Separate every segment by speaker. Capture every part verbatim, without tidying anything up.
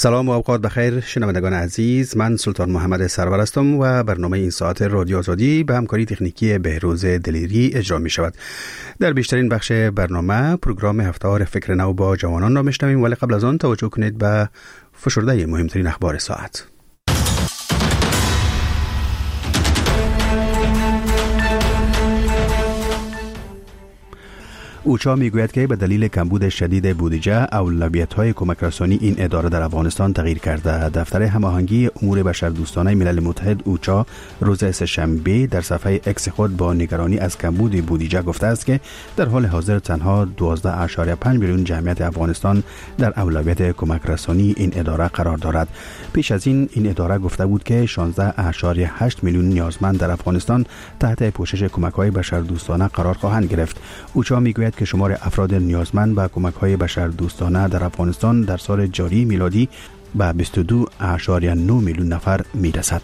Speaker 1: سلام و اوقات بخیر شنوندگان عزیز، من سلطان محمد سرور هستم و برنامه این ساعت رادیو آزادی به همکاری تکنیکی بهروز دلیری اجرا می شود. در بیشترین بخش برنامه پروگرام هفته‌وار فکر نو با جوانان را میشنویم، ولی قبل از آن توجه کنید به فشرده مهمترین اخبار ساعت. اوچا میگوید که به دلیل کمبود شدید بودجه اولویت‌های کمک‌رسانی این اداره در افغانستان تغییر کرده. دفتر هماهنگی امور بشردوستانه ملل متحد اوچا روز سه‌شنبه در صفحه اکس خود با نگرانی از کمبود بودجه گفته است که در حال حاضر تنها دوازده اشاریه پنج میلیون جمعیت افغانستان در اولویت کمک‌رسانی این اداره قرار دارد. پیش از این این اداره گفته بود که شانزده اشاریه هشت میلیون نیازمند در افغانستان تحت پوشش کمک‌های بشردوستانه قرار خواهند گرفت. اوچا میگوید که شمار افراد نیازمند به کمک‌های بشردوستانه در افغانستان در سال جاری میلادی به بیست و دو اشاریه نه میلیون نفر میرسد.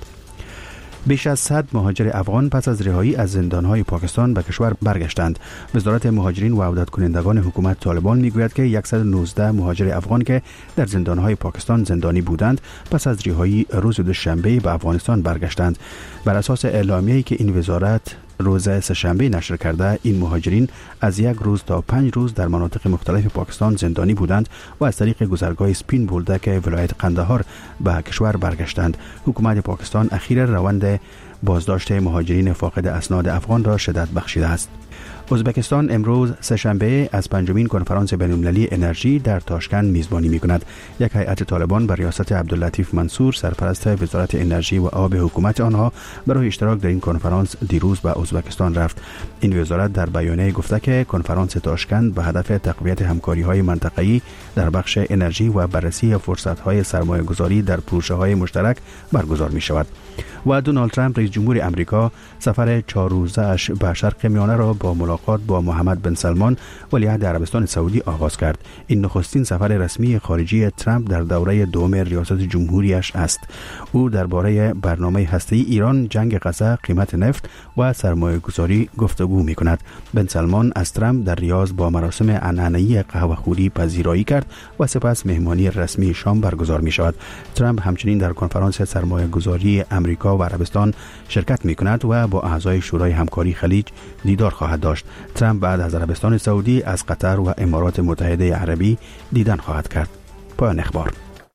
Speaker 1: بیش از صد مهاجر افغان پس از رهایی از زندان‌های پاکستان به کشور برگشتند. وزارت مهاجرین و عودت کنندگان حکومت طالبان میگوید که صد و نوزده مهاجر افغان که در زندان‌های پاکستان زندانی بودند پس از رهایی روز دوشنبه به افغانستان برگشتند. بر اساس اعلامیه‌ای که این وزارت روز سه‌شنبه نشر کرده، این مهاجرین از یک روز تا پنج روز در مناطق مختلف پاکستان زندانی بودند و از طریق گذرگاه سپین بولدک ولایت قندهار به کشور برگشتند. حکومت پاکستان اخیراً روند بازداشت مهاجرین فاقد اسناد افغان را شدت بخشیده است. ازبکستان امروز سه‌شنبه از پنجمین کنفرانس بین‌المللی انرژی در تاشکند میزبانی می‌کند. یک هیئت طالبان بر ریاست عبداللطیف منصور سرپرست وزارت انرژی و آب حکومت آنها برای اشتراک در این کنفرانس دیروز به ازبکستان رفت. این وزارت در بیانیه گفته که کنفرانس تاشکند به هدف تقویت همکاری‌های منطقه‌ای در بخش انرژی و بررسی فرصت‌های سرمایه‌گذاری در پروژه‌های مشترک برگزار می‌شود. و دونالد ترامپ رئیس جمهور آمریکا سفر چهار روزه‌اش به شرق میانه را با ملاقات با محمد بن سلمان ولیعهد عربستان سعودی آغاز کرد. این نخستین سفر رسمی خارجی ترامپ در دوره دوم ریاست جمهوریش است. او درباره برنامه هسته‌ای ایران، جنگ غزه، قیمت نفت و سرمایه‌گذاری گفتگو می‌کند. بن سلمان از ترامپ در ریاض با مراسم عنعنه‌ای قهوه‌خوری پذیرایی کرد و سپس مهمانی رسمی شام برگزار می‌شود. ترامپ همچنین در کنفرانس سرمایه‌گذاری آمریکا و عربستان شرکت می‌کند و با اعضای شورای همکاری خلیج دیدار خواهد داشت. ترامپ بعد از عربستان سعودی از قطر و امارات متحده عربی دیدن خواهد کرد. پایان اخبار.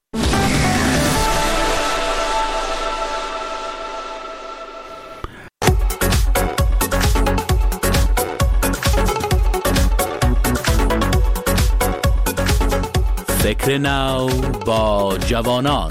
Speaker 2: فکر نو با جوانان.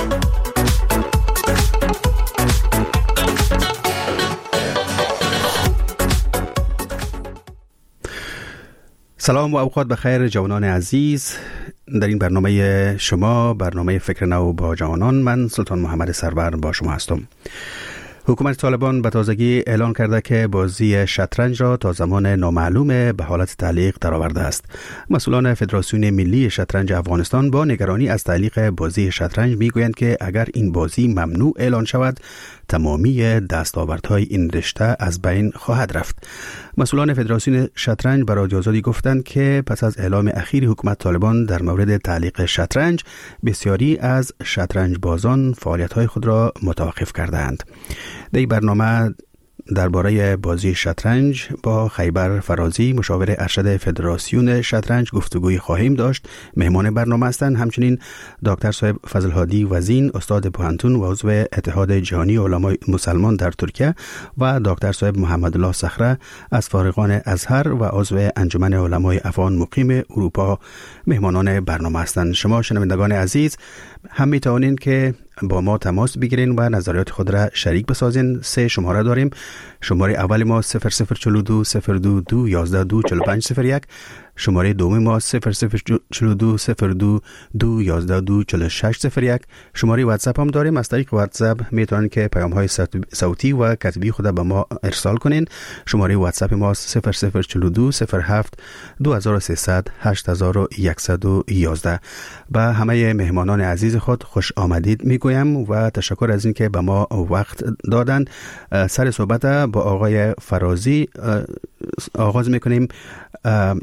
Speaker 1: سلام و اوقات بخیر جوانان عزیز. در این برنامه شما، برنامه فکر نو با جوانان، من سلطان محمد سرور با شما هستم. حکومت طالبان به تازگی اعلان کرده که بازی شطرنج را تا زمان نامعلوم به حالت تعلیق درآورده است. مسئولان فدراسیون ملی شطرنج افغانستان با نگرانی از تعلیق بازی شطرنج میگویند که اگر این بازی ممنوع اعلان شود، تمامی دستاوردهای این رشته از بین خواهد رفت. مسئولان فدراسیون شطرنج به رادیو آزادی گفتند که پس از اعلام اخیر حکومت طالبان در مورد تعلیق شطرنج، بسیاری از شطرنج بازان فعالیت‌های خود را متوقف کردند. در این برنامه درباره بازی شطرنج با خیبر فرازی، مشاور ارشد فدراسیون شطرنج، گفتگوی خواهیم داشت. مهمان برنامه هستند همچنین دکتر صاحب فضل هادی وزین، استاد پوهنتون و عضو اتحاد جهانی علمای مسلمان در ترکیه، و دکتر صاحب محمد الله صخره از فارغان ازهر و عضو انجمن علمای افغان مقیم اروپا مهمانان برنامه هستند. شما شنوندگان عزیز هم می توانید که با ما تماس بگیرین و نظریات خود را شریک بسازین. سه شماره داریم. شماره اول ما صفر صفر چهل و دو صفر دو دو یازده دو چهل و پنج صفر یک، شماره دوم ما صفر صفر چهل و دو صفر دو دو یازده دو چهل و شش صفر یک. شماره واتساپ هم داریم. از طریق واتساپ میتونین که پیام های صوتی و کتبی خود به ما ارسال کنین. شماره واتساپ ما صفر صفر چهل و دو صفر هفت دو هزار و سیصد هشت هزار و صد و یازده. به همه مهمانان عزیز خود خوش آمدید میگویم و تشکر از اینکه به ما وقت دادند. سر صحبت با آقای فرازی آغاز میکنیم. مشاور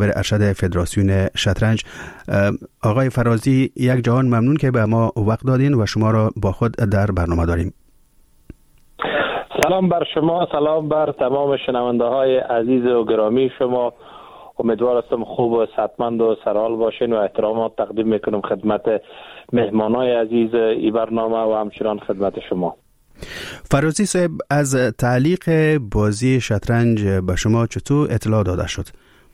Speaker 1: مشاور ارشد فدراسیون شطرنج. آقای فرازی، یک جهان ممنون که به ما وقت دادین و شما را با خود در برنامه داریم.
Speaker 3: سلام بر شما، سلام بر تمام شنونده های عزیز و گرامی شما. امیدوار هستم خوب و صحتمند و سرحال باشین و احترامات تقدیم میکنم خدمت مهمانای عزیز این برنامه و همچنان خدمت شما.
Speaker 1: فرازی صاحب، از تعلیق بازی شطرنج به شما چطور اطلاع داده شد؟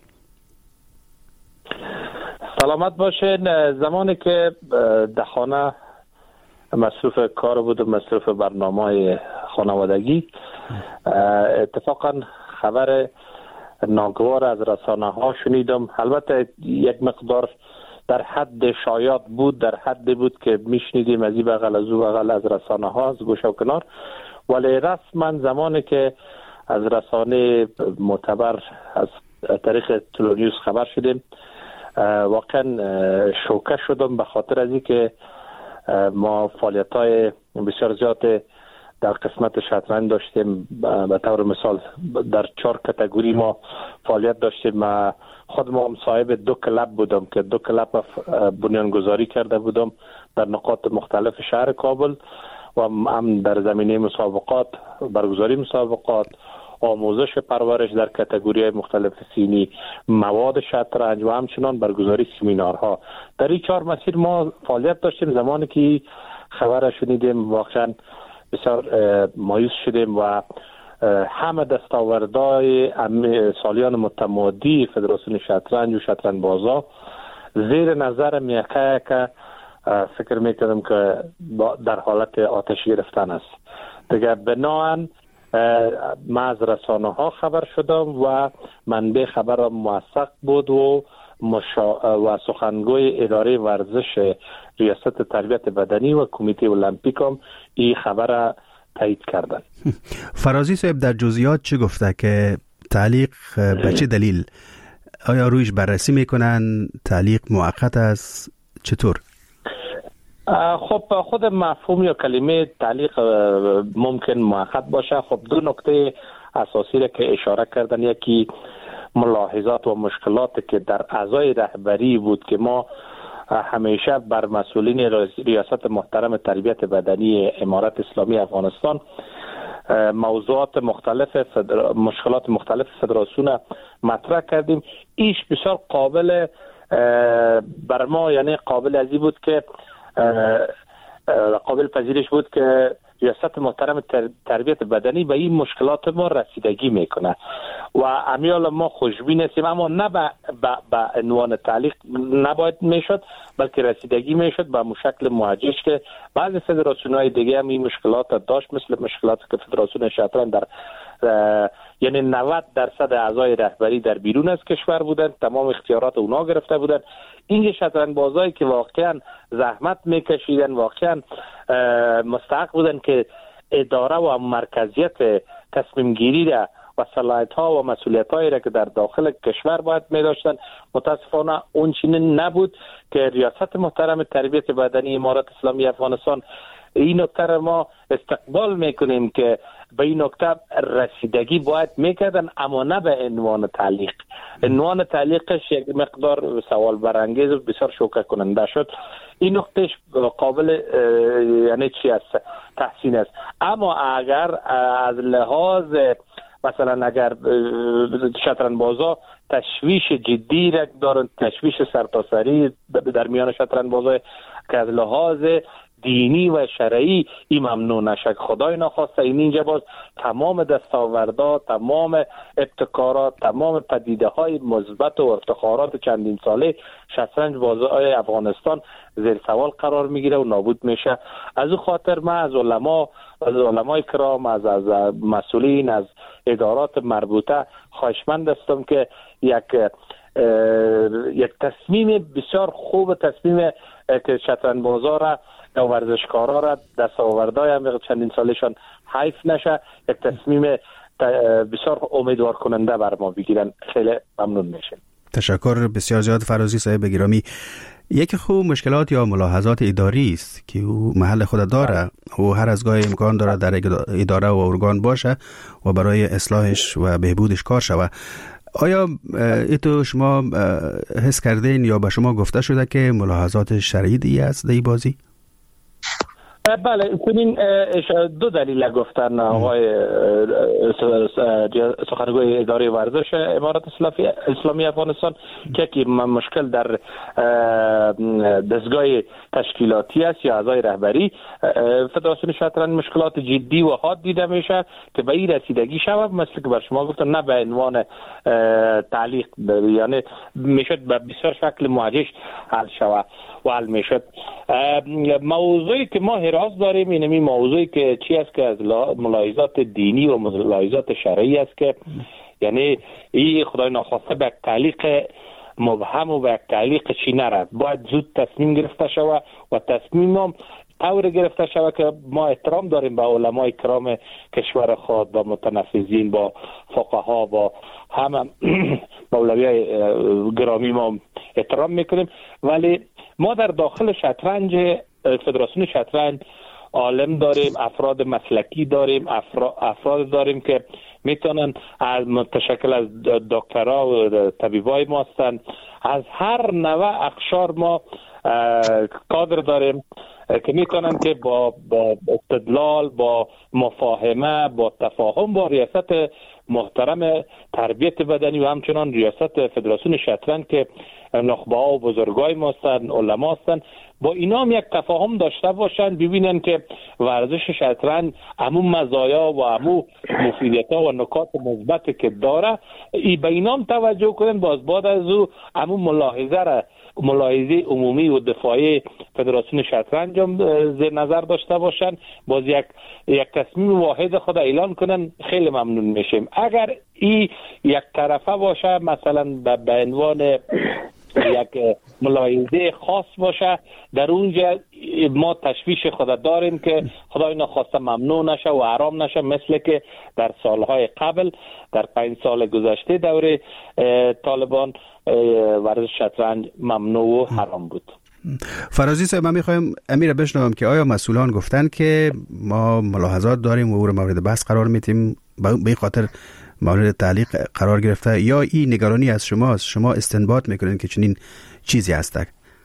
Speaker 3: سلامت باشین. زمانی که در خانه مصروف کار بودم، مصروف برنامه خانوادگی، اتفاقا خبر ناگوار از رسانه ها شنیدم. البته یک مقدار در حد شایعات بود، در حد بود که میشنیدیم از این بغل از او بغل از رسانه ها از گوشه و کنار، ولی رسما زمانی که از رسانه معتبر از طریق تلونیوز خبر شدیم، واقعا شوکه شدم، به خاطر از این که ما فعالیت های بسیار زیاد در قسمت شطرنج داشتیم. به طور مثال در چهار کاتگوری ما فعالیت داشتیم. خود ما هم صاحب دو کلب بودم که دو کلب بنیانگذاری کرده بودم در نقاط مختلف شهر کابل و هم در زمینه مسابقات، برگزاری مسابقات، آموزش پرورش در کاتگوری مختلف سینی، مواد شطرنج و همچنان برگزاری سمینارها. در این چهار مسیر ما فعالیت داشتیم. زمانی که خبر شنیدیم واقعا بسیار مایوس شدیم و همه دستاوردهای سالیان متمادی فدراسیون شطرنج و شطرنج بازا زیر نظر میکه که فکر میکردم که در حالت آتش گرفتن است. دیگه بناهن ما از رسانه ها خبر شدم و منبع خبر موثق بود و مشا... و سخنگوی اداره ورزش ریاست تربیت بدنی و کمیته المپیک هم این خبر تایید کردن.
Speaker 1: فرازی صاحب در جزئیات چی گفته که تعلیق به چه دلیل؟ آیا رویش بررسی میکنن؟ تعلیق موقت است؟ چطور؟
Speaker 3: خب خود مفهوم یا کلمه تعلیق ممکن موقت باشه. خب دو نکته اساسی را که اشاره کردن، یکی ملاحظات و مشکلات که در اعضای رهبری بود که ما همیشه بر مسئولین ریاست محترم تربیت بدنی امارت اسلامی افغانستان موضوعات مختلف فدر... مشکلات مختلف فدراسیون مطرح کردیم. ایش بسیار قابل بر ما، یعنی قابل ازی بود که قابل پذیرش بود که ریاست محترم تربیت بدنی به این مشکلات ما رسیدگی میکنه و امیال ما خوشبین هستیم، اما نه به عنوان تعلیق نباید میشد، بلکه رسیدگی میشد به مشکل موجهش که بعضی فدراسیون های دیگه هم این مشکلات داشت، مثل مشکلاتی که فدراسیون شطرنج در یعنی نود درصد اعضای رهبری در بیرون از کشور بودن، تمام اختیارات اونا گرفته بودن. این شطرنج بازایی که واقعا زحمت میکشیدن، واقعا مستحق بودن که اداره و مرکزیت تصمیم گیری را و صلاحیت ها و مسئولیت هایی را که در داخل کشور باید می داشتن، متاسفانه اون چنین نبود که ریاست محترم تربیت بدنی امارت اسلامی افغانستان این نکته ما استقبال میکنیم که به این نکته رسیدگی باید میکردن، اما نه به عنوان تعلیق. عنوان تعلیقش یک مقدار سوال برانگیز و بسیار شوکه کننده شد. این نکتهش قابل یعنی چی است؟ تحسین است. اما اگر از لحاظ مثلا اگر شطرنج بازا تشویش جدی را دارن، تشویش سرتاسری در میان شطرنج بازا که از لحاظ دینی و شرعی این ممنوع نشه، خدای نخواسته این اینجا باز تمام دستاوردات، تمام ابتکارات، تمام پدیده های مثبت و افتخارات چندین ساله شطرنج بازای افغانستان زیر سوال قرار میگیره و نابود میشه. از او خاطر من از علما از علمای کرام، از از مسئولین، از ادارات مربوطه خواهشمند هستم که یک یک تصمیم بسیار خوب، تصمیم که شطرنج بازا را و ورزشکارا را دستاوردهای هم چندین سالشان حیف نشه، یک تصمیم بسیار امیدوار کننده بر ما بگیرن. خیلی ممنون میشیم.
Speaker 1: تشکر بسیار زیاد فرازی صاحب گرامی. یکی خوب مشکلات یا ملاحظات اداری است که او محل خود داره و هر از گاهی امکان داره در اداره و ارگان باشه و برای اصلاحش و بهبودش کار شود. آیا ایتو شما حس کردین یا به شما گفته شده که ملاحظات شدیدی است در این بازی؟
Speaker 3: بله، کنین دو دلیل گفتن آقای سخنگوی اداره ورزش امارات اسلامی افغانستان که که مشکل در دستگاه تشکیلاتی است یا اعضای رهبری فدراسیون شطرنج مشکلات جدی و حاد دیده میشه که به این رسیدگی شود، مثل که بر شما گفتم نه به عنوان تعلیق، یعنی میشد به بسیار شکل موجه حل شود و حل میشد. موضوعی که ما حراس داریم اینمی موضوعی که چی است که از ملاحظات دینی و ملاحظات شرعی است که یعنی این خدای ناخواسته به تعلیق مبهم و به تعلیق چی نرد، باید زود تصمیم گرفته شود و تصمیم هم طور گرفته شود که ما احترام داریم به علمای کرام کشور خود، با متنفذین، با فقها، با همه مولویای گرامی ما احترام میکنیم، ولی ما در داخل شطرنج فدراسیون شطرنج عالم داریم، افراد مسلکی داریم، افراد داریم که میتونن از متشکل از دکترا و طبیبای ما هستن، از هر نوع اقشار ما کادر داریم که میتونن که با با استدلال، با مفاهمه، با تفاهم با ریاست محترم تربیت بدنی و همچنان ریاست فدراسیون شطرنج که نخبه ها و بزرگای ما هستن، علما هستن، با اینا هم یک تفاهم داشته باشن، ببینن که ورزش شطرنج همون مزایا و همون مفیدیت ها و نکات مثبت که داره ای به اینا هم توجه کنن، باز بعد از او همون ملاحظه را ملاحظه عمومی و دفاعی فدراسیون شطرنج هم زیر نظر داشته باشن، باز یک یک تصمیم واحد خود اعلان کنن، خیلی ممنون میشیم. اگر این یک طرفه باشه، مثلا به عنوان یک ملاحظه خاص باشه، در اونجا ما تشویش خود داریم که خدای نخواسته ممنوع نشه و حرام نشه، مثل که در سالهای قبل در پنج سال گذشته دوره طالبان ورزش شطرنج ممنوع و حرام بود.
Speaker 1: فرازی صاحب، من میخوایم امیر بشنوم که آیا مسئولان گفتن که ما ملاحظات داریم و او رو مورد بحث قرار میتیم به این خاطر مورد تعلیق قرار گرفته، یا این نگرانی از شماست، شما استنباط میکنین که چنین چیزی هسته؟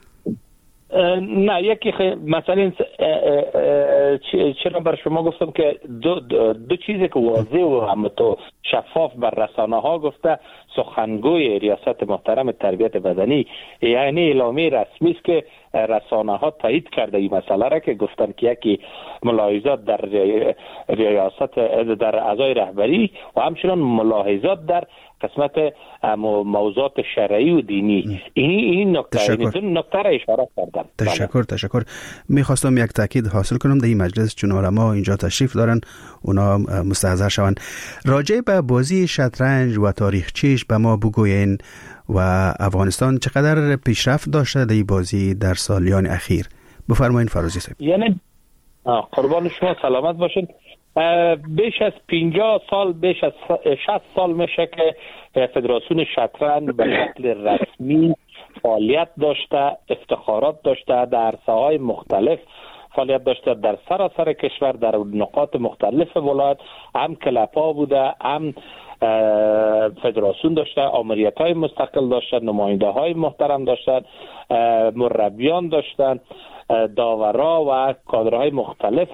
Speaker 3: نه، یکی خی... مثلا چرا بر شما گفتم که دو, دو, دو چیزی که واضح و هم تو شفاف بر رسانه ها گفته سخنگوی ریاست محترم تربیت بدنی، یعنی اعلامیه رسمی است که رسانه ها تایید کرده این مسئله را که گفتن که یکی ملاحظات در ریاست در اعضای رهبری و همچنان ملاحظات در قسمت موضوعات شرعی و دینی. این این نکته این نکته را اشاره کردم.
Speaker 1: تشکر تشکر. میخواستم یک تاکید حاصل کنم در این مجلس، چون علما اینجا تشریف دارن، اونا مستحضر شوند. راجع به بازی شطرنج و تاریخچه‌اش به ما بگوین و افغانستان چقدر پیشرفت داشته در این بازی در سالیان اخیر؟ بفرمایید فرازی صاحب.
Speaker 3: یعنی قربان شما سلامت باشین. بیش از پنجاه سال، بیش از شصت سال میشه که فدراسیون شطرنج به شکل رسمی فعالیت داشته، افتخارات داشته، در عرصه‌های مختلف فعالیت داشته، در سراسر کشور، در نقاط مختلف ولایت، هم کلپا بوده، هم فدراسیون داشته، آمریت های مستقل داشتن، نماینده های محترم داشتن، مربیان داشتن، داورا و کادرهای مختلف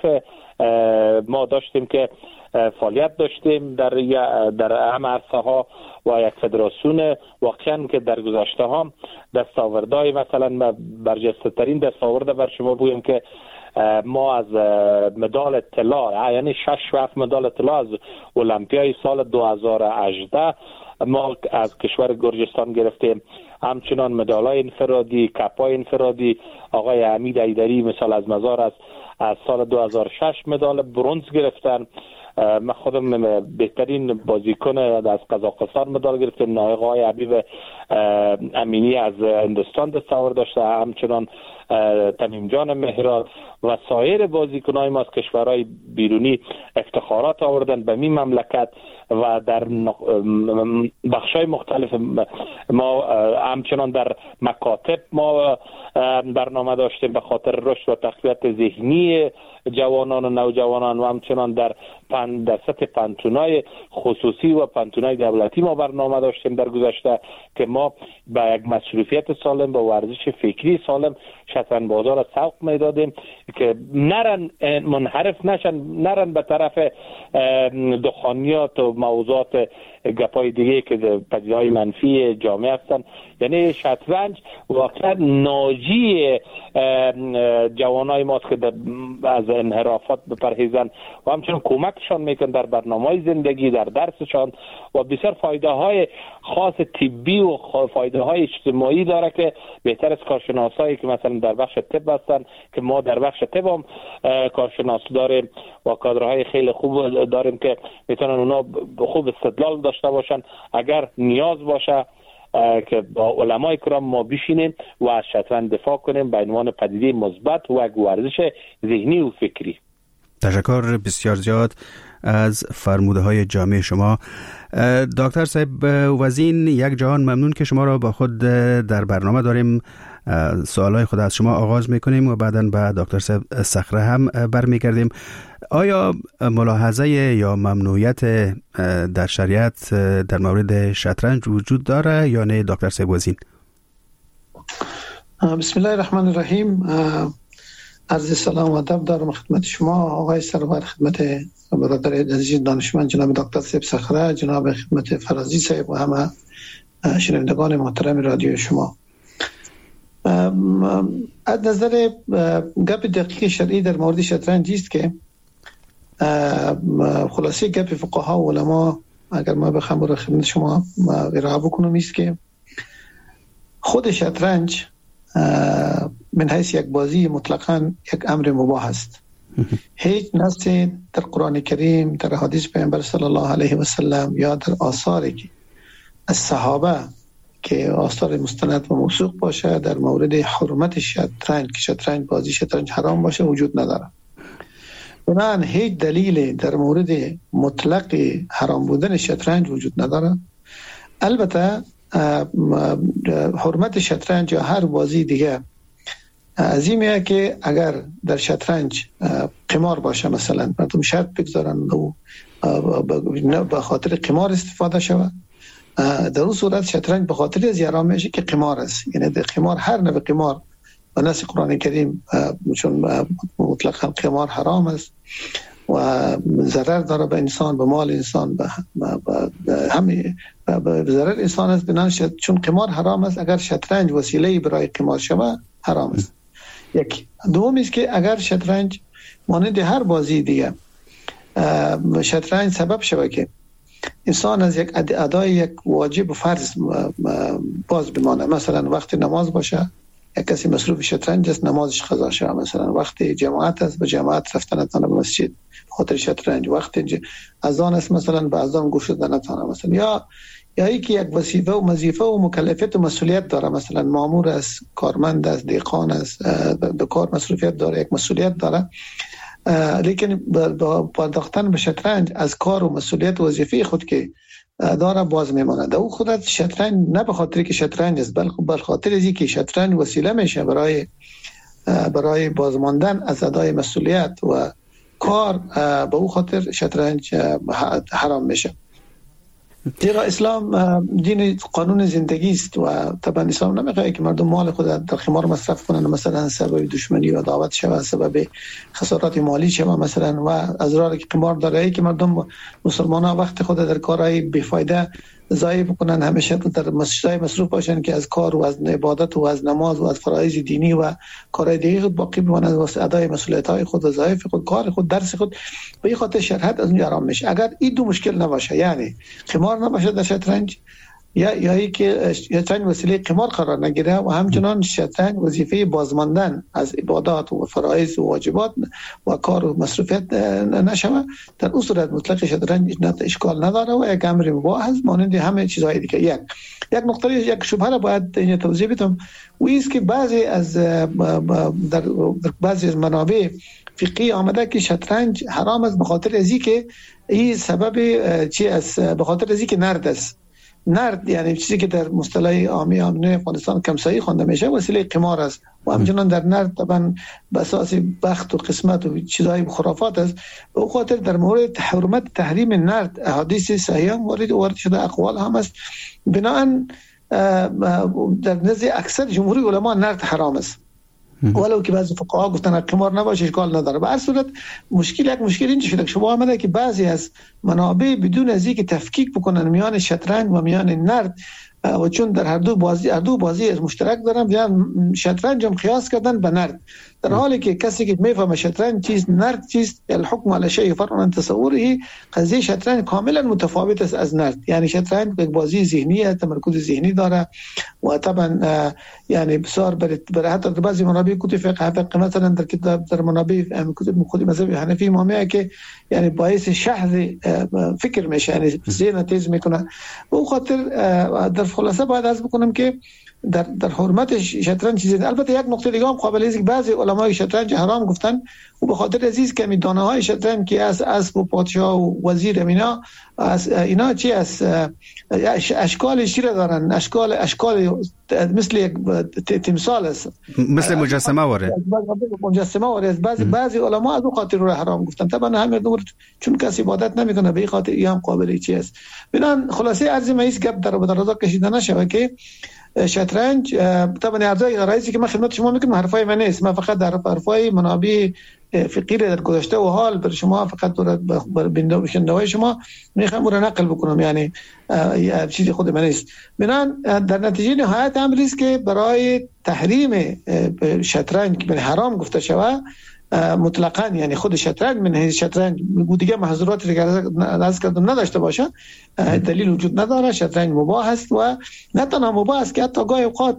Speaker 3: ما داشتیم که فعالیت داشتیم در در هم عرصه ها و یک فدراسیون واقعا که در گذشته ها دستاوردهای مثلا برجسته ترین دستاورد بر شما بگویم که ما از مدال طلا، یعنی شش و هفت مدال طلا از المپیای سال دو هزار و هجده ما از کشور گرجستان گرفتیم. همچنان مدالای انفرادی، کپای انفرادی آقای حمید ایدری مثال از مزار است، از سال دو هزار و شش مدال برنز گرفتن. من خودم بهترین بازیکن از قزاقستان مدال گرفتم، نایق آقای حبیب امینی از هندوستان دستاورد داشته، همچنان تمیم جان مهراد و سایر بازیکنای ما از کشورهای بیرونی افتخارات آوردن به می مملکت. و در بخش‌های مختلف ما همچنان در مکاتب ما برنامه داشتیم به خاطر رشد و تقویت ذهنی جوانان و نوجوانان و همچنان در پن در سطح پانتونای خصوصی و پانتونای دولتی ما برنامه داشتیم در گذشته که ما با یک مصروفیت سالم با ورزش فکری سالم شطرنج بازار را سوق میدادیم که نرن منحرف نشن، نرن به طرف دخانیات و موضوعات گپای دیگه که پدیده‌های منفی جامعه هستن. یعنی شطرنج واقعا ناجی جوانای ماست که از انحرافات بپرهیزن و همچنین کمکشان میکن در برنامه‌های زندگی، در درسشان و بسیار فایده های خاص طبی و فایده های اجتماعی داره که بهتر از کارشناسایی که مثلا در بخش طب هستن که ما در بخش طب هم کارشناس داریم و کادرهای خیلی خوب داریم که میتونن اونا خوب استدلال داشته باشن اگر نیاز باشه که با علمای کرام ما بشینیم و از شطرنج دفاع کنیم به عنوان پدیده مثبت و یک ورزش ذهنی و فکری.
Speaker 1: تشکر بسیار زیاد از فرموده های جامع شما دکتر صاحب. وزین یک جهان ممنون که شما را با خود در برنامه داریم. سوالای خود از شما آغاز میکنیم و بعداً به دکتر صاحب صخره هم برمیگردیم. آیا ملاحظه یا ممنوعیت در شریعت در مورد شطرنج وجود داره یا نه دکتر صاحب وزین؟
Speaker 4: بسم الله الرحمن الرحیم. عرض سلام و ادب دارم خدمت شما آقای سرور، خدمت برادر عزیز دانشمند جناب دکتر صاحب صخره، جناب خدمت فرازی صاحب و همه شنوندگان محترم رادیو شما. از نظر گپ دقیق شرعی در مورد شطرنج است که خلاصه گپ فقها و علما اگر ما بخوام رو خدمت شما ارائه بکنم است که خود شطرنج من حیث یک بازی مطلقاً یک امر مباح است. هیچ نص در قرآن کریم، در حدیث پیامبر صلی الله علیه و سلم یا در آثاری که از صحابه که آثار مستند و موثوق باشه در مورد حرمت شطرنج که شطرنج بازی شطرنج حرام باشه وجود نداره. بنابراین هیچ دلیل در مورد مطلق حرام بودن شطرنج وجود نداره. البته حرمت شطرنج یا هر بازی دیگه عظیمه که اگر در شطرنج قمار باشه، مثلا مردم شرط بگذارن و به خاطر قمار استفاده شود، در اون صورت شطرنج به خاطر از حرام میشه که قمار است. یعنی در قمار هر نوع قمار و نص قرآن کریم چون مطلقاً قمار حرام است و ضرر داره به انسان، به مال انسان، به همه به ضرر انسان است. بنابراین چون قمار حرام است اگر شطرنج وسیله برای قمار شود حرام است. یک دوم است که اگر شطرنج مانند هر بازی دیگه شطرنج سبب شود که انسان از یک ادای یک واجب و فرض باز بمانه، مثلا وقت نماز باشه یک کسی مصروف شطرنج است نمازش قضا شده، مثلا وقت جماعت است به جماعت رفتن نتونه به مسجد خاطر شطرنج، وقت اذان است مثلا به اذان گوش دادن نتونه، مثلا یا یا ای که یک وظیفه و وظیفه و مکلفیت و مسئولیت داره، مثلا مامور است، کارمند است، دیقان است، به کار مسئولیت داره، یک مسئولیت داره، لیکن با پرداختن به شطرنج از کار و مسئولیت و وظیفه خود که داره باز میمونه. در او خودت شطرنج نه به خاطر که شطرنج است بلکه به خاطر ازی که شطرنج وسیله میشه برای برای بازماندن از ادای مسئولیت و کار، به او خاطر شطرنج حرام میشه. دیگه اسلام دین قانون زندگی است و طبعا اسلام نمیخواد که مردم مال خود در خمار مصرف کنن، مثلا سبب دشمنی و عداوت شود، سبب خسارات مالی شود مثلا، و اضراری که قمار داره که مردم مسلمانان وقت خود در کارهای بیفایده ضایع بکنن، همیشه در مسجدهای مصروف باشن که از کار و از عبادت و از نماز و از فرایض دینی و کارهای دیگه خود باقی بمانند واسه ادای مسئولیت‌های خود، وظایف خود، کار خود، درس خود. به این خاطر شرحت از اون حرام میشه. اگر این دو مشکل نباشه، یعنی قمار نباشه در شطرنج یا یا ای که شطرنج وسیله قمار قرار نگیره و همچنان شطرنج وظیفه بازماندن از عبادات و فرایض و واجبات و کار و مصروفیت نشوه، در اون صورت مطلق شطرنج اشکال نداره و یک امر مباح است مانند همه چیزهای دیگه. یک یک نقطه یک شبهه را باید اینجا توضیح بدم، و این است که بعضی از در بعضی از منابع فقهی آمده که شطرنج حرام است به خاطر ازی که این سبب چی است، به خاطر ازی که نرد است. نرد یعنی چیزی که در مصطلح عامی عامه افغانستان کمسایی خوانده میشه وسیله قمار است و همچنان در نرد طبعا به اساس بخت و قسمت و چیزهای خرافات است. به خاطر در مورد حرمت تحریم نرد احادیث صحیحه وارد وارد شده، اقوال هم است. بنابراین در نزد اکثر جمهوری علما نرد حرام است، ولو که بعضی فقها گفتن قمار نباشه اشکال نداره. به هر صورت مشکل یک مشکل اینجا شده که شما آمده که بعضی از منابع بدون از اینکه تفکیک بکنن میان شطرنج و میان نرد و چون در هر دو بازی هر دو بازی از مشترک دارن بیان شطرنج هم قیاس کردن به نرد، در حالی که کسی که میفهمه شطرنج چیز نرد چیز الحكم على شيء فرع عن تصوره، قضیه شطرنج کاملا متفاوت است از نرد. یعنی شطرنج یک بازی ذهنیه، تمرکز ذهنی داره و طبعا یعنی بسیار برای حتی در بعضی منابع کتب فقه فقه مثلا در کتاب در منابع کتب خود مذهب حنفی مامه که یعنی باعث شحذ فکر میشه، یعنی ذهن تیز میکنه. و خاطر در خلاصه باید عرض بکنم که در در حرمت شطرنج چیزی. البته یک نکته دیگه هم قابل است که بعضی علمای شطرنج حرام گفتن و به خاطر عزیز که می دانه های شطرنج که از اسب و پادشاه و وزیر اینا از اینا چی است اشکال شیره دارن، اشکال اشکال مثل یک تمثال است،
Speaker 1: مثل مجسمه واره
Speaker 4: مجسمه واره. بعضی بعضی علما از اون خاطر رو حرام گفتن. طبعا همه دور چون کسی عبادت نمیکنه به این خاطر این هم قابل چی است. بنان خلاصه عرض ما است گپ در درازا کشیده نشه که شطرنج طبعا ارزای غرایزی که من خدمت شما میکنم حرفای من نیست، من فقط در حرفای منابع فقهی در گذشته و حال بر شما فقط بر بیننده شما میخوام رو نقل بکنم، یعنی چیزی خود من نیست. بنان در نتیجه نهایت امر است که برای تحریم شطرنج به حرام گفته شود مطلقاً، یعنی خود شطرنج من هیچ شطرنج دیگه محظوراتی که از کردم نداشته باشه دلیل وجود نداره. شطرنج مباح است و نه تنها مباح است که حتی گاهی اوقات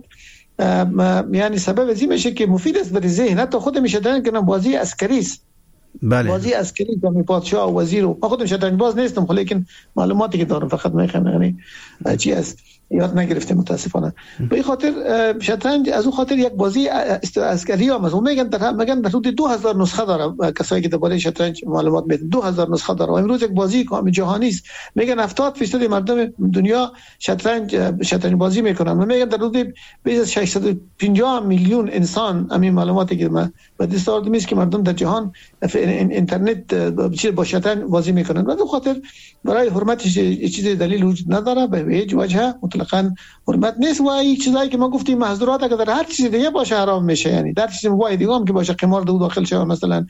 Speaker 4: یعنی سبب ازی میشه که مفید است برای ذهن. حتی خود می شطرنج کنم بازی عسکری است،
Speaker 1: بله
Speaker 4: بازی عسکری که پادشاه و وزیر و من خودم شطرنج باز نیستم لیکن معلوماتی که دارم فقط میخوام یعنی چی است یاد نگرفتم متاسفانه. به این خاطر شطرنج از اون خاطر یک بازی عسکری هم از اون میگن در میگن در حدود دو هزار نسخه داره، کسایی که درباره شطرنج معلومات میدن دو هزار نسخه داره و امروز یک بازی کامل جهانی است. میگن هفتاد درصد مردم دنیا شطرنج شطرنج بازی میکنن و میگن در حدود بیش از ششصد و پنجاه میلیون انسان همین معلوماتی که من به دست آوردم است که مردم در جهان اینترنت با شطرنج بازی میکنن. به اون خاطر برای حرمتش چیز دلیل وجود نداره، به هیچ وجه مطلقاً حرمت نیست. و این چیزایی که ما گفتیم محظورات اگر در هر چیز دیگه باشه حرام میشه، یعنی در چیز مباح دیگه هم که باشه قمار دو داخل شه مثلا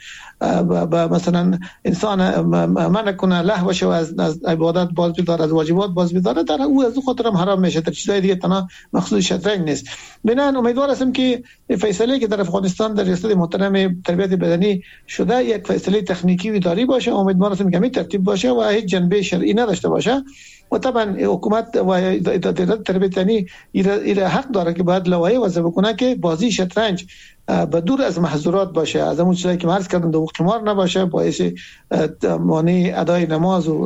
Speaker 4: مثلا انسان منع کنه لهو باشه و از از عبادت باز بداره از واجبات باز بداره، در او از خاطر هم حرام میشه. در چیزای دیگه تنها مخصوص شطرنج نیست. بنان امیدوار هستم که فیصله که در افغانستان در ریاست محترم تربیت بدنی شده یک فیصله تکنیکی و اداری باشه. امیدوار هستم که همین ترتیب باشه و هیچ جنبه شرعی نداشته باشه و طبعا حکومت و اداره تربیت بدنی ایره حق داره که باید لوایح وضع بکنه که بازی شطرنج به دور از محظورات باشه، از همون چیزایی که عرض کردم دو قمار نباشه، باعث مانع ادای نماز و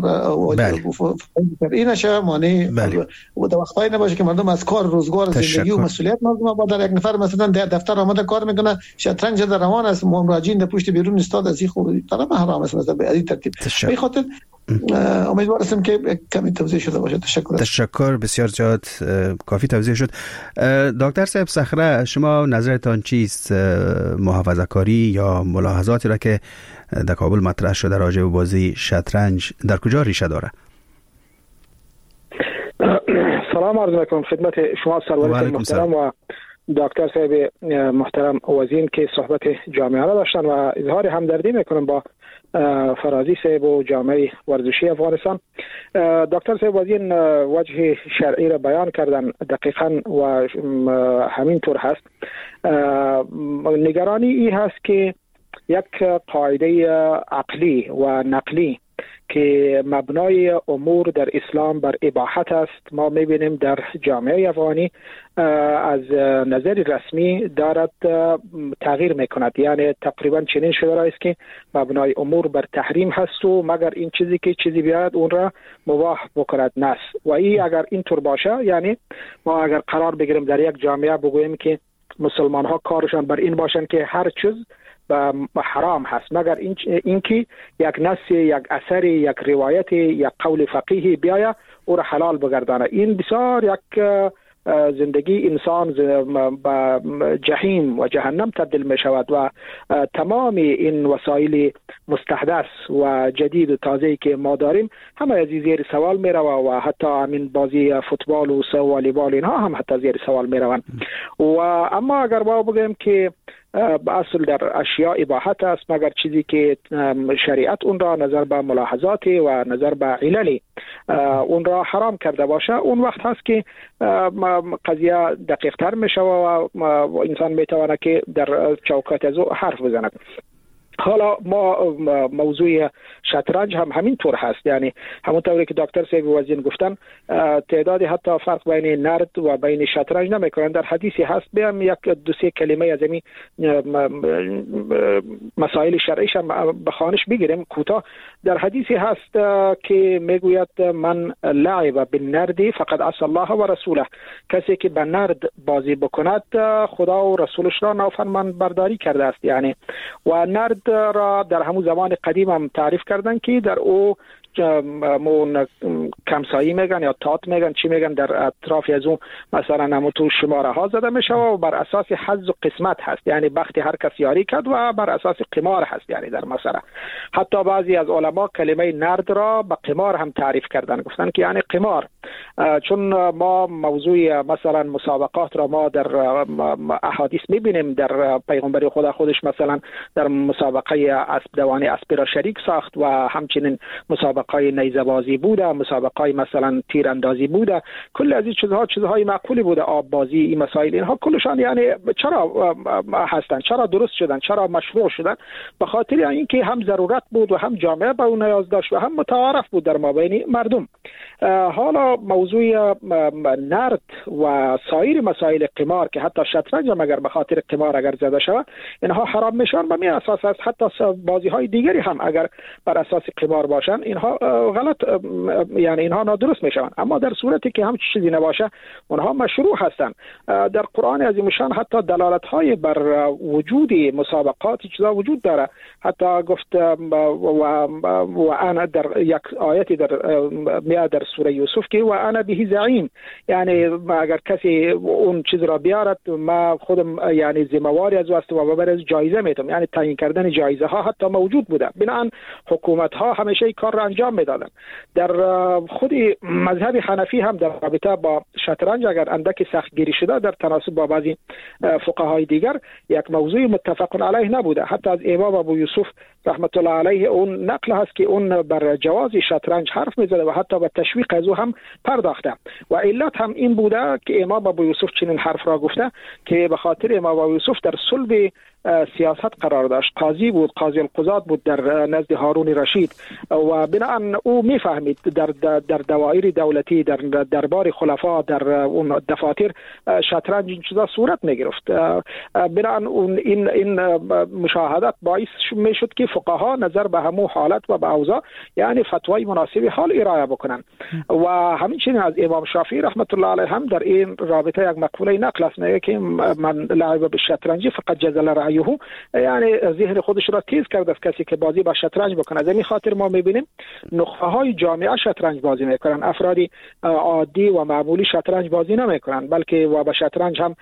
Speaker 4: این نشه، مانع و وقتایی نباشه که مردم از کار روزگار زندگی و مسئولیت مردم با در یک نفر مثلا دفتر آمده کار میکنه شطرنج در روان است مراجعین در پشت بیرون استاد از این خوب طرف حرام است مثلا به این ترتیب. به خاطر امیدوار هستم که کمی توضیح شده باشه. تشکر.
Speaker 1: تشکر بسیار زیاد، کافی توضیح شد. دکتر صاحب صخره، شما نظرتان چیست؟ محافظه کاری یا ملاحظاتی را که در کابل مطرح شده راجع به بازی شطرنج در کجا ریشه داره؟
Speaker 5: سلام عرض میکنم خدمت شما سرورت محترم و دکتر صاحب محترم وزین که صحبت جامعه را داشتن و اظهار همدردی میکنم با فرازی صاحب و جامعه ورزشی افغانستان. دکتر صاحب وزین وجه شرعی را بیان کردن دقیقاً و همین طور هست. نگرانی ای هست که یک قاعده عقلی و نقلی که مبنای امور در اسلام بر اباحت است، ما میبینیم در جامعه افغانی از نظر رسمی دارد تغییر میکند. یعنی تقریبا چنین شده است که مبنای امور بر تحریم هست و مگر این چیزی که چیزی بیاید اون را مباح بکند نس. و این اگر اینطور باشه، یعنی ما اگر قرار بگیریم در یک جامعه بگوییم که مسلمان ها کارشان بر این باشن که هر چیز حرام هست مگر این اینکه یک نص، یک اثر، یک روایت، یک قول فقیهی بیاید او را حلال بگردانه. این بسیار یک زندگی انسان به جهنم و جهنم تبدیل می شود و تمام این وسایل مستحدث و جدید و تازه‌ای که ما داریم همه از زیر سوال می روند و حتی همین بازی فوتبال و والیبال اینها هم حتی زیر سوال می روند. و اما اگر با بگیم که به اصل در اشیاء اباحت است مگر چیزی که شریعت اون را نظر به ملاحظات و نظر به علل اون را حرام کرده باشه، اون وقت هست که قضیه دقیق تر می شود و انسان می تواند که در چوکات از او حرف بزند. حالا ما موضوع شطرنج هم همین طور هست، یعنی همونطوری که دکتر صاحب وزین گفتن تعدادی حتی فرق بین نرد و بین شطرنج نمیکنن. در حدیثی هست بیام یک دو سه کلمه از این مسائل شرعیش هم بخوانش بگیریم کوتاه. در حدیثی هست که میگوید من لعب بالنرد فقد عصى الله و رسوله، کسی که به نرد بازی بکند خدا و رسولش را نافرمان برداری کرده است. یعنی و نرد را در همون زمان قدیم هم تعریف کردن که در او مون کمسایی میگن یا تات میگن چی میگن در اطراف از اون مثلا همون تو شماره ها زده میشه و بر اساس حظ و قسمت هست، یعنی بخت هر کس یاری کرد و بر اساس قمار هست. یعنی در مثلا حتی بعضی از علما کلمه نرد را به قمار هم تعریف کردن، گفتن که یعنی قمار. چون ما موضوع مثلا مسابقات را ما در احادیث میبینیم، در پیغمبر خدا خودش مثلا در مسابقه اسب دوانی اسب را شریک ساخت و همچنین مسابقه نیزه بازی بوده، مسابقه مثلا تیراندازی بوده، کل از این چیزها چیزهای معقولی بوده، آب بازی، این مسائل اینها کلشان یعنی چرا هستند، چرا درست شدن، چرا مشروع شدن؟ به خاطر اینکه هم ضرورت بود و هم جامعه به اون نیاز داشت و هم متعارف بود در مابین مردم. حالا موضوع نرد و سایر مسائل قمار که حتی شطرنج هم اگر به خاطر قمار اگر زده شود اینها حرام میشن، به می اساس است حتی بازی های دیگری هم اگر بر اساس قمار باشن اینها غلط، یعنی اینها نادرست میشوند. اما در صورتی که هم چیزی نباشه اونها مشروع هستند. در قرآن عظیم شان حتی دلالت های بر وجود مسابقات چیزا وجود داره. حتی گفت و و انا در یک آیتی در میاد در سوره یوسف که و انا به زعیم، یعنی اگر کسی اون چیز را بیارد ما خودم یعنی ذمه‌واری از است و برای جایزه میتم، یعنی تعیین کردن جایزه ها حتی موجود بوده. بنابراین حکومت ها همیشه این کار را انجام میدادن. در خود مذهب حنفی هم در رابطه با شطرنج اگر اندکی سختگیری شده در تناسب با بعضی فقهای دیگر یک موضوع متفق علیه نبوده. حتی از امام ابو یوسف رحمت الله علیه اون نقل هست که اون بر جواز شطرنج حرف میزده و حتی به تشویق از او هم پرداخته و علت هم این بوده که امام ابو یوسف چنین حرف را گفته که به خاطر امام ابو یوسف در صلب سیاست قرار داشت، قاضی بود، قاضی القضات بود در نزد هارون رشید و بناهن او میفهمید در در دوایر دولتی در دربار خلفا در اون دفاتر شطرنج این چیزا صورت میگرفت. بناهن این این مشاهدات باعث میشد که فقها نظر به همو حالت و به اوضاع یعنی فتوای مناسب حال ارائه بکنن و همینچنین از امام شافعی رحمت الله علیه هم در این رابطه یک مقوله نقل است میگه که من لعب بالشطرنج فقط جزل رأیه، یعنی ذهن خودش را تیز کرده است کسی که بازی با شطرنج بکنه. از این خاطر ما میبینیم نخبه های جامعه شطرنج بازی میکنن، افرادی عادی و معمولی شطرنج بازی نمیکنن بلکه و با شطرنج هم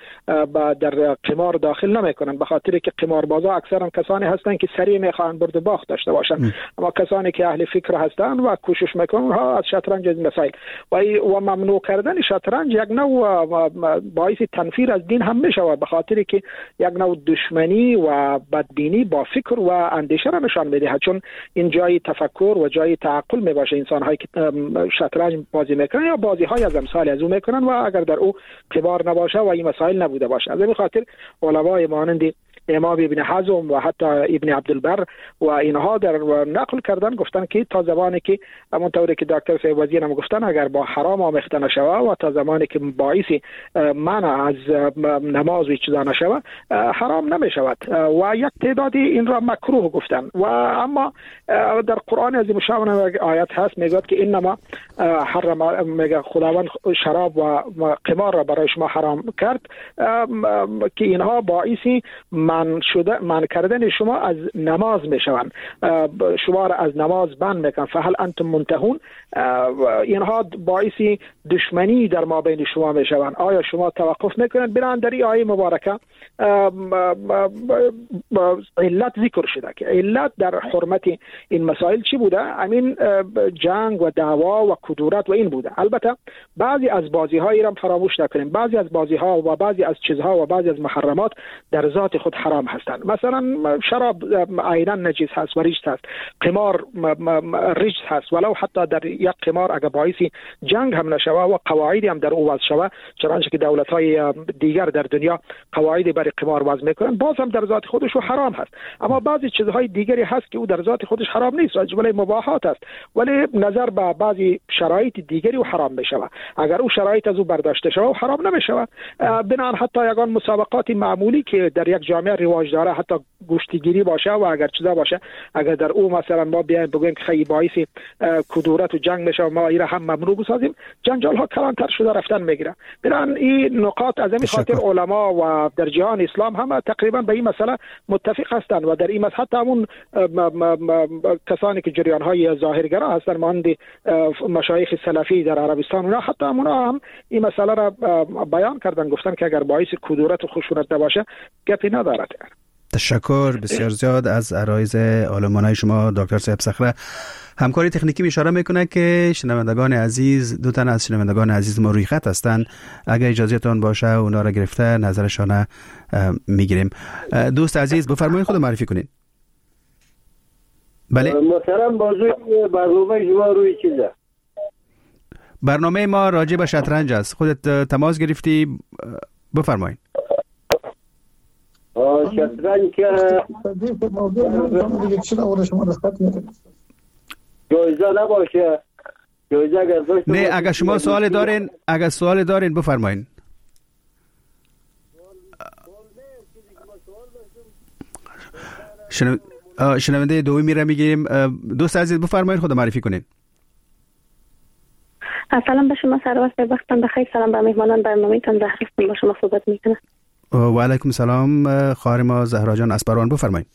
Speaker 5: در قمار داخل نمیکنن، به خاطر که قماربازا اکثرا کسانی هستند که سریع میخوان برد و باخت داشته باشن م. اما کسانی که اهل فکر هستند و کوشش میکنن ها از شطرنج از مسائل و و ممنوع کردن شطرنج یک نوع باعث تنفیر از دین هم میشه، به خاطر که یک نوع دشمنی و بدبینی با فکر و اندیشه را نشان میده، چون این جای تفکر و جای تعقل می باشه. انسان هایی که شطرنج بازی میکنن یا بازی های از امثال از او میکنن و اگر در او قمار نباشه و این مسائل نبوده باشه. از این خاطر علمای مانند امام ابن حزم و حتی ابن عبدالبر و اینها در نقل کردن، گفتن که تا زمانی که همونطوری که دکتر صاحب وزیر هم گفتن اگر با حرام آمیخته نشوه و تا زمانی که باعث منع از نماز و چیزا نشوه حرام نمی شود و یک تعدادی این را مکروه گفتن. و اما در قرآن عظیم شان آیت هست میگه که انما حرم، میگه خداوند شراب و قمار را برای شما حرام کرد که اینها باعثی من شده من کردن شما از نماز میشوند، شما را از نماز بند میکنن. فهل انتم منتهون، اینها باعثی دشمنی در ما بین شما میشوند، آیا شما توقف میکنید؟ بنابراین در این آیه مبارکه علت ذکر شده که علت در حرمت این مسائل چی بوده؟ همین جنگ و دعوا و کدورت و این بوده. البته بعضی از بازی های را فراموش نکنیم، بعضی از بازی ها و بعضی از چیزها و بعضی از محرمات در ذات خود حرام هستند. مثلا شراب عینا نجس هست و ریج هست، قمار ریج هست، ولو حتی در یک قمار اگر باعثی جنگ هم نشوه و قواعدی هم در او وضع شوه، چنانچه که دولت های دیگر در دنیا قواعدی برای قمار وضع میکنن، باز هم در ذات خودش حرام هست. اما بعضی چیزهای دیگری هست که او در ذات خودش حرام نیست، از جمله مباحات است، ولی نظر به بعضی شرایط دیگری او حرام میشوه. اگر او شرایط از او برداشته شوه حرام نمیشوه. بنابراین حتی یگان مسابقات معمولی که در یک جامعه رواج داره، حتی گوشتگیری باشه و اگر چیزا باشه، اگر در او مثلا ما بیایم بگیم که خیلی باعث کدورت و جنگ میشه، ما ایره هم ممنوع بسازیم، جنجال ها کلانتر شده رفتن میگیره. بنابراین این نقاط از این خاطر علما و در جهان اسلام هم تقریبا به این مسئله متفق هستند و در این مسئله حتی همون کسانی که جریان های ظاهرگرا هستند مانند مشایخ سلفی در عربستان، اونا حتی اونا هم این مسئله را بیان کردن، گفتن که اگر باعث کدورت و خشونت نباشه گپی ندارد.
Speaker 1: تشکر بسیار زیاد از عرایض عالمانه شما دکتر صاحب صخره. همکاری تکنیکی می اشاره میکنه که شنوندگان عزیز، دو تن از شنوندگان عزیز ما روی خط هستند، اگر اجازهتون باشه اونا را گرفته نظرشان میگیریم. دوست عزیز بفرمایید، خود معرفی کنید. بله
Speaker 6: محترم، موضوع برنامه شما روی چیزه؟
Speaker 1: برنامه ما راجع به شطرنج است. خودت تماس گرفتی، بفرمایید.
Speaker 6: شطرنج که جایزه نباشه، جایزه اگر داشته
Speaker 1: نه، اگر شما سوال دارین اگر سوال دارین بفرمایید. شنو... شنونده دومی را میگیریم. دوست عزیز بفرمایید، خود معرفی کنید.
Speaker 7: سلام به شما سروس، وقتتون بخیر. سلام به مهمانان برنامه‌تون، زهرا هستم، با شما صحبت میکنم.
Speaker 1: و علیکم سلام خواهر ما زهرا جان اسپروان، بفرمایید.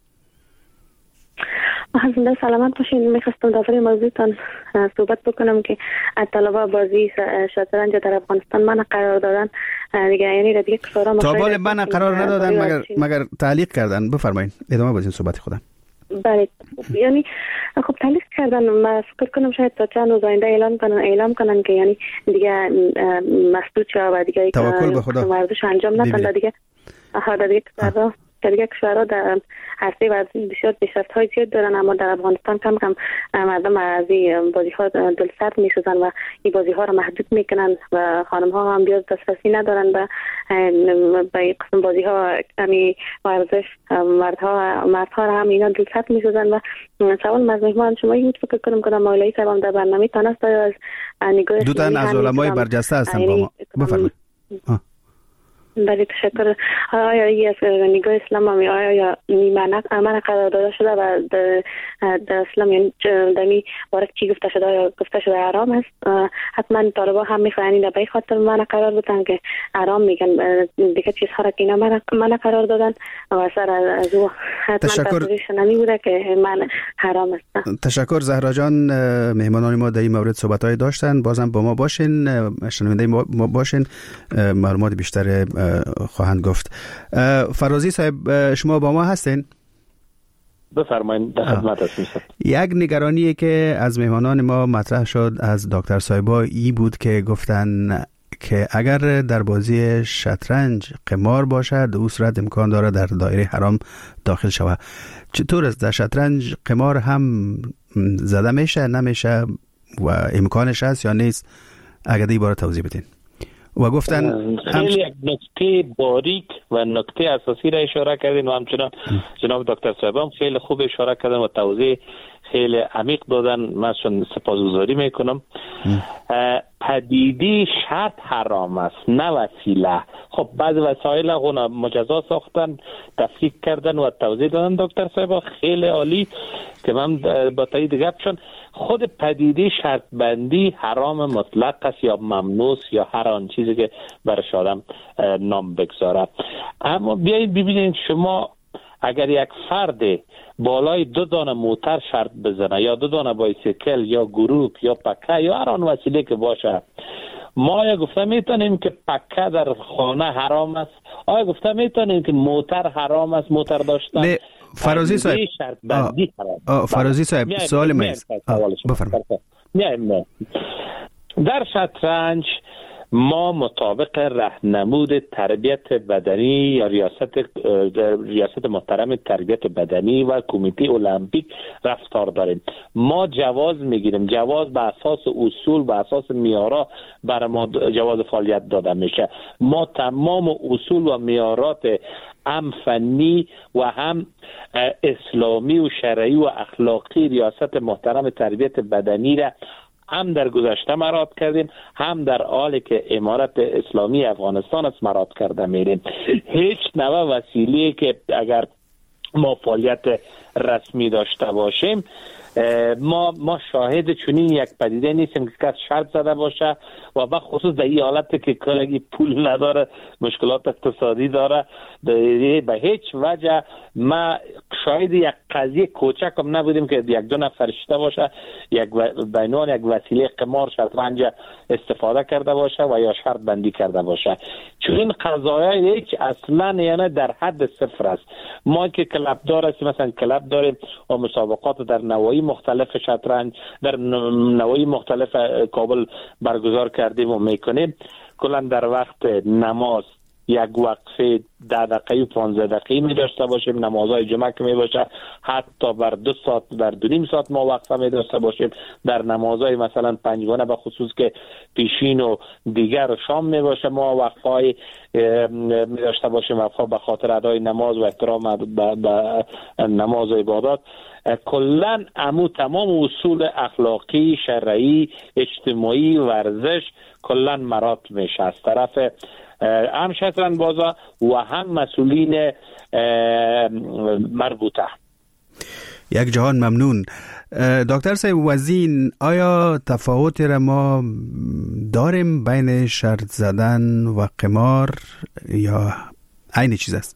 Speaker 7: حضرت سلامت باشین. میخواستم درباره موضوعتان صحبت بکنم که طلبه بازی شطرنج در افغانستان من قرار دادن دیگه، یعنی دیگه کشورها
Speaker 1: تا بال من قرار ندادن مگر مگر تعلیق کردن. بفرمایید ادامه بدین صحبت خودم.
Speaker 7: بله، یعنی خب تعلیق کردن، من فکر کنم شاید تا چند روز آینده اعلام کنن اعلام کنن که یعنی دیگه مسدود شد و دیگه
Speaker 1: توکل به خدا
Speaker 7: ورزش انجام ندن دیگه. ها دیگه کشورها در یک کشورها در عرصه ورزشی بسیار پیشرفت‌های زیاد دارن، اما در افغانستان کم کم مردم از این بازی‌ها دلسرد می‌سوزن و این بازی‌ها را محدود می‌کنن و خانم‌ها هم بیاد دسترسی ندارن به به این قسم بازی‌ها. یعنی ورزش مردها مردها را هم اینا دلسرد می‌سوزن. و سوال از مهمان شما این فکر کنم که مولوی صاحب در برنامه تناست از نگاه
Speaker 1: دو تن از علمای برجسته هستن با ما. بفرمایید.
Speaker 7: بله تشکر. آیا ای از نگاه اسلام هم آیا نیمه امن قرار داده شده و در اسلام یعنی دمی بارک چی گفته شده یا گفته شده حرام است؟ حتما طالبا هم میخواین این به خاطر من قرار بدن که حرام میگن دیگه چیزها را که اینا من قرار دادن و سر از او حتما تصویرش نمیبوده که من حرام است.
Speaker 1: تشکر زهرا جان. مهمانان ما در این مورد صحبت‌های داشتن، بازم با ما باشین، شنونده ما باشین، معلومات بیشتر خواهند گفت. فرازی صاحب شما با ما هستین؟
Speaker 3: بفرمایید، در خدمت هستم.
Speaker 1: یک نگرانی که از مهمانان ما مطرح شد از دکتر صاحبا ای بود که گفتن که اگر در بازی شطرنج قمار باشد او صورت امکان داره در دایره حرام داخل شود. چطور است در شطرنج قمار هم زده میشه نمیشه و امکانش هست یا نیست؟ اگر دی باره توضیح بدین. و گفتن
Speaker 3: خیلی یک نکته باریک و نکته اساسی را اشاره کردین و همچنان جناب دکتر صاحب هم خیلی خوب اشاره کردن و توضیح خیلی عمیق دادن. من شون سپاسگزاری میکنم. پدیده شرط حرام است نه وسیله. خب بعض وسایل اونا مجزا ساختن، تفکیک کردن و توضیح دادن دکتر صاحب خیلی عالی که من با تایید گپشون. خود پدیده شرط بندی حرام مطلق است یا ممنوع یا هر آن چیزی که برش آدم نام بگذاره. اما بیایید ببینید شما اگر یک فرد بالای دو دانه موتر شرط بزنه یا دو دانه بایسیکل یا گروپ یا پکه یا هر آن وسیله که باشه، ما یا گفته میتونیم که پکه در خانه حرام است؟ آیا گفته میتونیم که موتر حرام است؟ موتر داشتن
Speaker 1: نه. فرازی صاحب
Speaker 3: شرط بندی حرام.
Speaker 1: آه فرازی صاحب سوال من
Speaker 3: بفرمایید. در شطرنج ما مطابق راهنمود تربیت بدنی یا ریاست ریاست محترم تربیت بدنی و کمیته المپیک رفتار داریم. ما جواز میگیریم، جواز به اساس اصول و اساس معیارها برای ما جواز فعالیت داده میشه. ما تمام اصول و معیارات هم فنی و هم اسلامی و شرعی و اخلاقی ریاست محترم تربیت بدنی را هم در گذشته مراعات کردیم، هم در حالی که امارت اسلامی افغانستان است مراعات کرده میریم. هیچ نوع وسیله که اگر ما فعالیت رسمی داشته باشیم ما ما شاهد چنین یک پدیده نیستیم که کس شرط زده باشه و به خصوص در این حالت که کلگی پول نداره، مشکلات اقتصادی داره، به هیچ وجه ما شاهد یک قضیه کوچک هم نبودیم که یک دو نفر شده باشه یک بینان یک وسیله قمار شطرنج استفاده کرده باشه و یا شرط بندی کرده باشه. چون این قضایا هیچ اصلا یعنی در حد صفر است. ما که کلب دار هستیم، مثلا کلب داریم و مسابقات در نواحی مختلف شطرنج در نواحی مختلف کابل برگزار کردیم و میکنیم. کلا در وقت نماز یک وقفه ده دقیقه و پانزده دقیقه می داشته باشیم. نمازهای جمعه که می باشه حتی بر دو ساعت بر دو نیم ساعت ما وقفه می داشته باشیم. در نمازهای مثلا پنجگانه به خصوص که پیشین و دیگر و شام می باشه ما وقفه های می داشته باشیم، وقفه به خاطر ادای نماز و احترام به نماز و عبادات. کلن امو تمام اصول اخلاقی، شرعی، اجتماعی، ورزش کلن مرات میشه از طرف هم شطرنج بازا و هم مسئولین مربوطه.
Speaker 1: یک جهان ممنون. دکتر صاحب وزین، آیا تفاوتی را ما داریم بین شرط زدن و قمار یا عین چیز است؟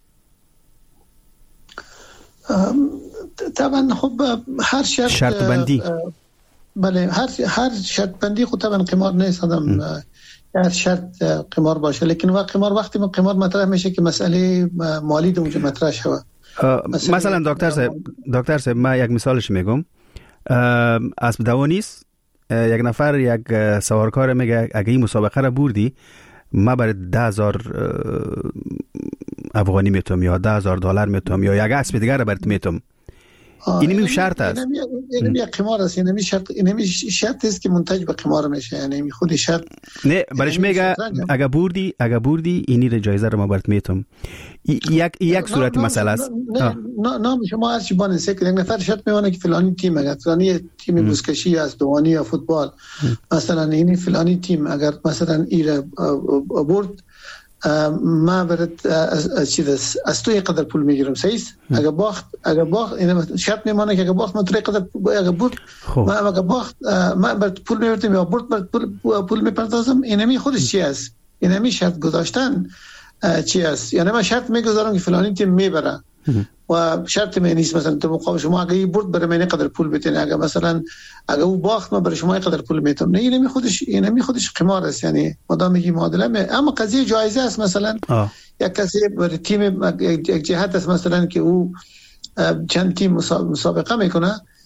Speaker 4: طبعا خب هر شرط
Speaker 1: شرط بندی
Speaker 4: بله هر هر شرط بندی خود طبعا قمار نیست. آدم هر شرط قمار باشه، لیکن وقت قمار وقتی ما قمار مطرح میشه که مسئله مالی دو اونجا مطرح شوه.
Speaker 1: مثلا دکتر صاحب دکتر صاحب ما یک مثالش میگم. اسب دوانی است، یک نفر یک سوارکار میگه اگه این مسابقه را بردی ما برای ده هزار افغانی میتونم یا ده هزار دلار میتونم یا یک اسب دیگر را برات میتونم. این می شرط است.
Speaker 4: این یک قمار است. این شرط این شرط است که منتج به قمار میشه. یعنی خود شرط
Speaker 1: نه برش میگه اگه بردی اگه بردی اینی را جایزه رو ما برات میتونم. یک یک صورت مسئله است.
Speaker 4: نه نه شما هر چی بانسه که یک نفر شرط میونه که فلانی تیم اگر فلانی تیم بوسکشی از دوانی یا فوتبال مثلا این فلانی تیم اگر مثلا ایره برد ما برات از چیز از تو قدر پول میگیرم. صحیح است؟ اگه باخت اگه باخت این شرط میمونه که اگه باخت من تو قدر اگه برد ما اگه باخت ما برات پول میورتم یا برد برات پول پول میپردازم. اینمی خودش چی است؟ اینمی شرط گذاشتن چی است؟ یعنی من شرط میگذارم که فلانی تیم میبره و شرط می نیست مثلا تو مقابل شما اگه برد برای من قدر پول بتین، اگه مثلا اگه او باخت ما برای شما قدر پول میتم. نه اینمی خودش اینمی خودش قمار است. یعنی مدام میگی معادله می. اما قضیه جایزه است. مثلا آه. یک کسی برای تیم یک جهت است مثلا که او چند تیم مسابقه میکنه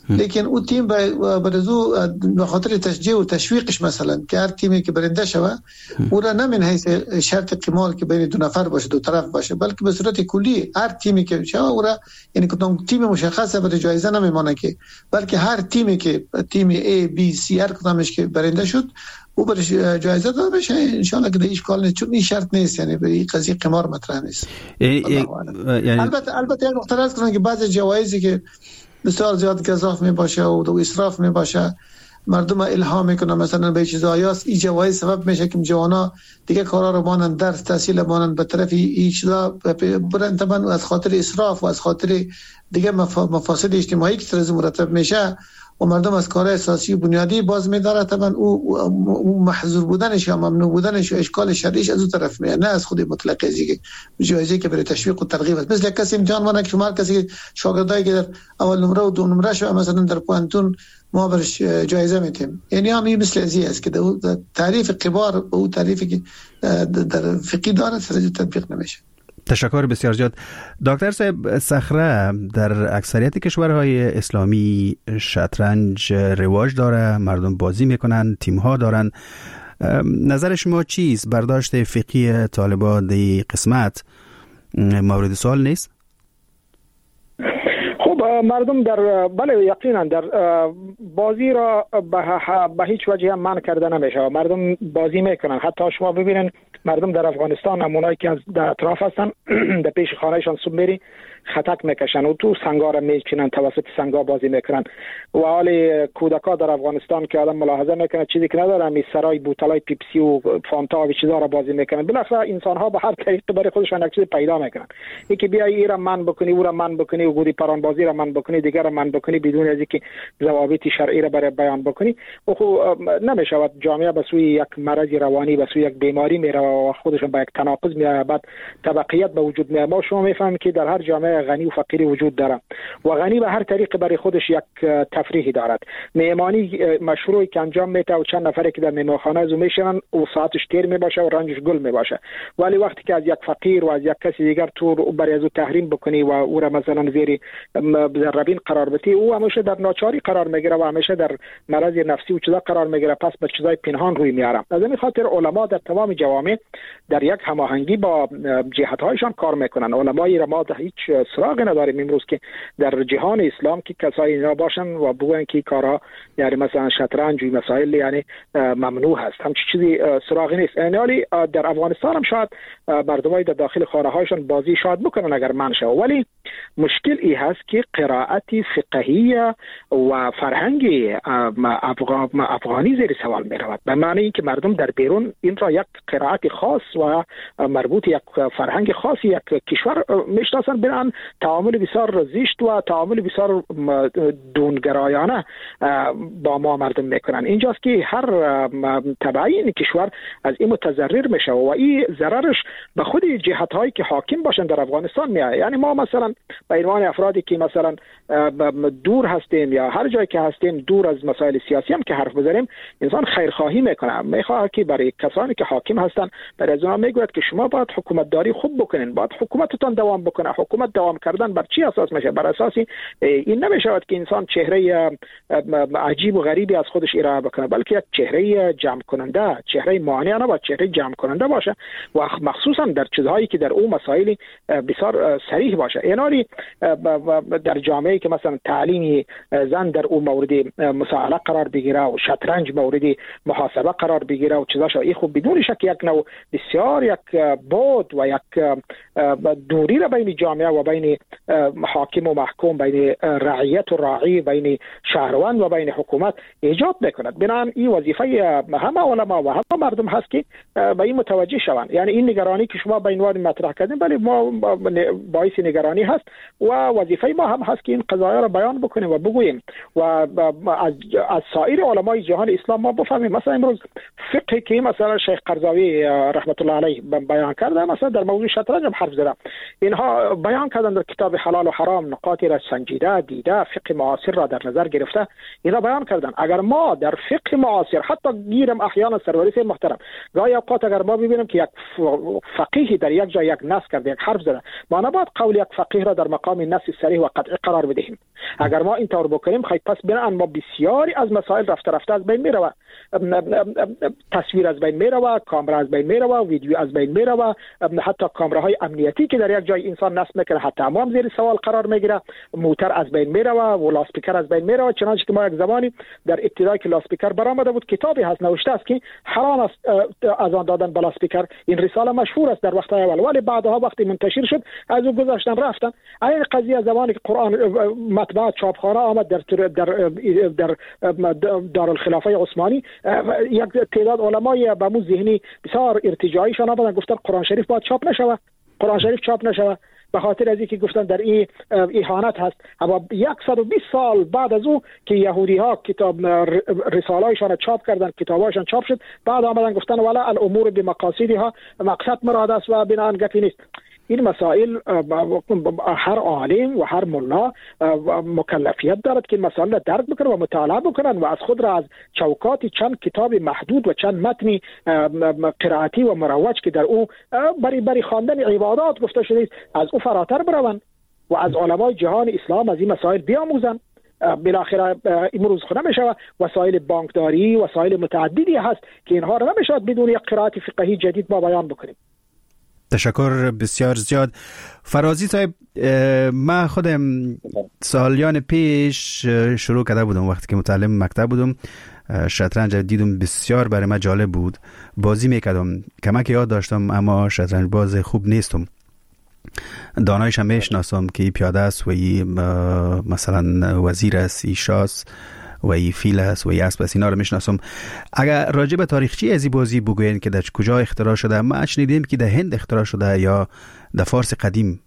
Speaker 4: لیکن او تیم برزو به خاطر تشجیع و تشویقش مثلا که هر تیمی که برنده شوه او را نه من حیث شرط قمار که بین دو نفر باشه دو طرف باشه بلکه به صورت کلی هر تیمی که شوه او را یعنی کدام تیم مشخصه برای جایزه نمیمانه که بلکه هر تیمی که تیم A B C هر کدامش که برنده شد او برش جایزه داده بشه ان شاء الله که هیچ کار نیست چون این شرط نیست یعنی به این قضیه قمار مطرح نیست. یعنی البته البته یک نکته هست که بعضی جوایزی که بسیار زیاد گزاف می باشه و دو اسراف می باشه مردم الهام میکنه مثلا به چیزایاست این جوایز سبب میشه که جوانا دیگه کارا رو مانن درس تحصیل مانن به طرف این چیزا برن طبعا از خاطر اسراف و از خاطر دیگه مفاسد اجتماعی که ترز مرتب میشه و مردم از کار اساسی و بنیادی باز می‌داره طبعا او, او محظور بودنش یا ممنوع بودنش و اشکال شرعیش از اون طرف میاد نه از خود مطلق ازی جایزه که برای تشویق و ترغیب است. مثل کسی امتحان وانه که شما کسی شاگردایی که در اول نمره و دو نمره شو مثلا در پوانتون ما برش جایزه میتیم یعنی هم این مثل ازی است که تعریف قبار او تعریفی که در فقه داره سر تطبیق نمیشه.
Speaker 1: تشکر بسیار زیاد. دکتر صاحب صخره در اکثریت کشورهای اسلامی شطرنج رواج داره، مردم بازی میکنن، تیم ها دارن. نظر شما چیست؟ برداشت فقهی طالبان دی قسمت مورد سوال نیست؟
Speaker 5: خب مردم در بله یقینا در بازی را به هیچ وجه هم منع کرده نمیشه. مردم بازی میکنن. حتی شما ببینن مردم در افغانستان همونایی که از در اطراف هستن در پیش خانهشان صبح میری خطک میکشن و تو سنگا را میچینن توسط سنگا بازی میکنن و حال کودکا در افغانستان که آدم ملاحظه میکنه چیزی که نداره می سرای بوتلای پیپسی و فانتا و چیزا را بازی میکنن. بالاخره انسان ها به هر طریق برای خودشان یک چیز پیدا میکنن. یکی بیای این را من بکنی او را من بکنی و گودی پران بازی را من بکنی دیگر را من بکنی بدون از اینکه ضوابط شرعی را برای بیان بکنی و خو نمیشود جامعه به سوی یک مرض روانی به سوی یک بیماری میره و خودشون به یک تناقض میاد بعد طبقیت به وجود میاد. ما شما میفهمیم که در هر جامعه غنی و فقیری وجود داره و غنی به هر طریق برای خودش یک تفریحی دارد. مهمانی مشروعی که انجام میده و چند نفری که در مهمانخانه زو میشن و ساعتش تیر میباشه و رنجش گل میباشه ولی وقتی که از یک فقیر و از یک کسی دیگر تو برای از او تحریم بکنی و او را مثلا زیر ذربین قرار بدی او همیشه در ناچاری قرار میگیره و همیشه در مرض نفسی و چیزا قرار میگیره پس به چیزای پنهان روی میاره. از این خاطر علما در تمام جوامع در یک هماهنگی با جهت‌هایشان کار میکنن. علمای را ما هیچ سراغ نداریم امروز که در جهان اسلام که کسایی اینا باشن و بگن که کارا یعنی مثلا شطرنج و مسائل یعنی ممنوع هست همچین چیزی سراغی نیست. یعنی در افغانستان هم شاید مردمای در داخل خانه هایشان بازی شاید بکنن اگر من شه ولی مشکل ای هست که قرائت فقهی و فرهنگی افغانی زیر سوال می رود به معنی اینکه مردم در بیرون این را یک قرائت خاص و مربوط یک فرهنگ خاصی یک کشور میشناسن برن تعامل بسیار زشت و تعامل بسیار دونگرایانه با ما مردم میکنن. اینجاست که هر تبعی این کشور از این متضرر میشه و این ضررش به خود جهت هایی که حاکم باشن در افغانستان میاد. یعنی ما مثلا به عنوان افرادی که مثلا دور هستیم یا هر جایی که هستیم دور از مسائل سیاسی هم که حرف بزنیم انسان خیرخواهی میکنه میخواد که برای کسانی که حاکم هستن برای از اونها میگوید که شما باید حکومت داری خوب بکنین باید حکومتتان دوام بکنه. حکومت دوام کردن بر چی اساس میشه؟ بر اساسی این نمیشود که انسان چهره عجیب و غریبی از خودش ارائه بکنه بلکه یک چهره جمع کننده چهره مانع نه باید چهره جمع کننده باشه و مخصوصا در چیزهایی که در اون مسائل بسیار صریح باشه. یعنی در جامعه که مثلا تعلیمی زن در اون مورد مسائله قرار بگیره و شطرنج مورد محاسبه قرار بگیره و چیزاشو این خب بدون شک یک نوع بسیار یک بود و یک دوری را بین جامعه و بین حاکم و محکوم بین رعیت و راعی بین شهروند و بین حکومت ایجاد میکند. بنابراین این وظیفه همه علما و همه مردم هست که به این متوجه شوند. یعنی این نگرانی که شما به عنوان مطرح کردین ولی ما باعث نگرانی هست و وظیفه ما هم هست که این قضایا را بیان بکنیم و بگوییم و از از سایر علمای جهان اسلام ما بفهمیم. مثلا امروز فقه که مثلا شیخ قرضاوی رحمت الله علیه بیان کرده مثلا در موضوع شطرنج هم حرف زده اینها بیان کردن در کتاب حلال و حرام نقاطی را سنجیده دیده فقه معاصر را در نظر گرفته اینا بیان کردن. اگر ما در فقه معاصر حتی گیرم احیانا سروری سے محترم گاهی اوقات اگر ما ببینیم که یک فقیه در یک جای یک نص کرده یک حرف زده، ما نباید قول یک فقیه را در مقام نص صریح و قطعی قرار بدهیم. اگر ما این طور بکنیم خیلی پس بنان ما بسیاری از مسائل رفته رفته از بین میره، تصویر از بین میره، کامera از بین میره، ویدیو از بین میره، حتی کامراهای امنیتی که در یک جای انسان نصب میکنه حتی هم زیر سوال قرار میگیره، موتر از بین میره و لاسپیکر از بین میره. چنانچه که ما یک زمانی در ابتدای که لاسپیکر برآمده بود کتابی هست نوشته است که حرام است از آن دادن به لاسپیکر. این رساله مشهور است در وقت اول، ولی بعدها وقتی منتشر شد از او گذاشتن رفتن. این قضیه زمانی که قرآن مطبوعات چاپخانه آمد در در در دارالخلافه عثمانی، یک تعداد علمای به مو ذهنی بسیار ارتجاعیشان آمدن گفتن قرآن شریف باید چاپ نشود، قرآن شریف چاپ نشود به خاطر از اینکه گفتن در این اهانت هست. اما صد و بیست سال بعد از او که یهودی ها کتاب رساله‌ایشان چاپ کردن، کتاباشان چاپ شد، بعد آمدن گفتن ولا الامور بمقاصدها، مقصد مراد است و بناء گپی نیست. این مسائل هر عالم و هر ملا مکلفیت دارد که مسائل را درک بکنن و مطالعه بکنن و از خود را از چوکات چند کتاب محدود و چند متن قرائتی و مروج که در او بری بری خواندن عبادات گفته شده از او فراتر بروند و از علمای جهان اسلام از این مسائل بیاموزند. بالاخره امروز خود نمیشه وسایل بانکداری، وسایل متعددی هست که اینها را نمیشه بدون یک قرائت فقهی جدید ما بیان بکنیم.
Speaker 1: تشکر بسیار زیاد. فرازی صاحب، من خودم سالیان پیش شروع کرده بودم وقتی که متعلم مکتب بودم، شطرنج دیدم، بسیار برای من جالب بود، بازی میکردم، کمک یاد داشتم اما شطرنج باز خوب نیستم. دانایش هم میشناسم که ای پیاده است و ای مثلا وزیر است، ای شاس و ای فیل است و ای اسب است، اینا رو میشناسم. اگر راجع به تاریخچه از این بازی بگوین که در کجا اختراع شده، ما شنیدیم که در هند اختراع شده یا در فارس قدیم،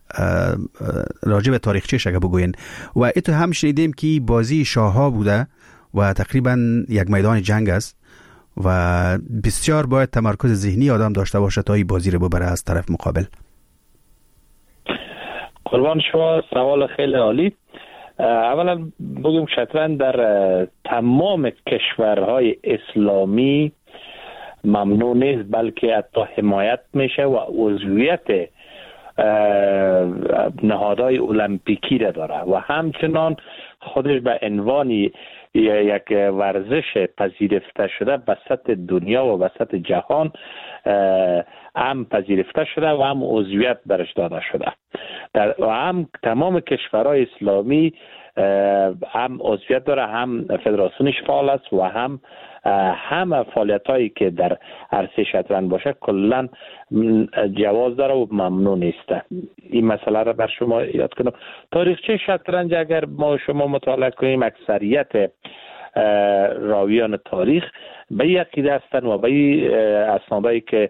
Speaker 1: راجع به تاریخچه‌اش اگر بگوین. و ایتو هم شنیدیم که بازی شاه‌ها بوده و تقریبا یک میدان جنگ است و بسیار باید تمرکز ذهنی آدم داشته باشه تا این بازی رو ببره از طرف مقابل.
Speaker 3: قربان شما، سوال خیلی عالی. اولا بگیم شطرنج در تمام کشورهای اسلامی ممنوع نیست، بلکه حتی حمایت میشه و عضویت نهادهای المپیکی را داره و همچنان خودش به عنوان یک ورزش پذیرفته شده به سطح دنیا و به سطح جهان هم پذیرفته شده و هم عضویت برش داده شده. در و هم تمام کشورهای اسلامی هم عضویت داره، هم فدراسیونش فعال است و هم هم فعالیت هایی که در عرصه شطرنج باشه کلا جواز داره و ممنوع نیست. این مسئله را بر شما یاد کنم. تاریخچه شطرنج اگر ما شما مطالعه کنیم، اکثریت راویان تاریخ به یک عقیده هستند و به اسنادایی که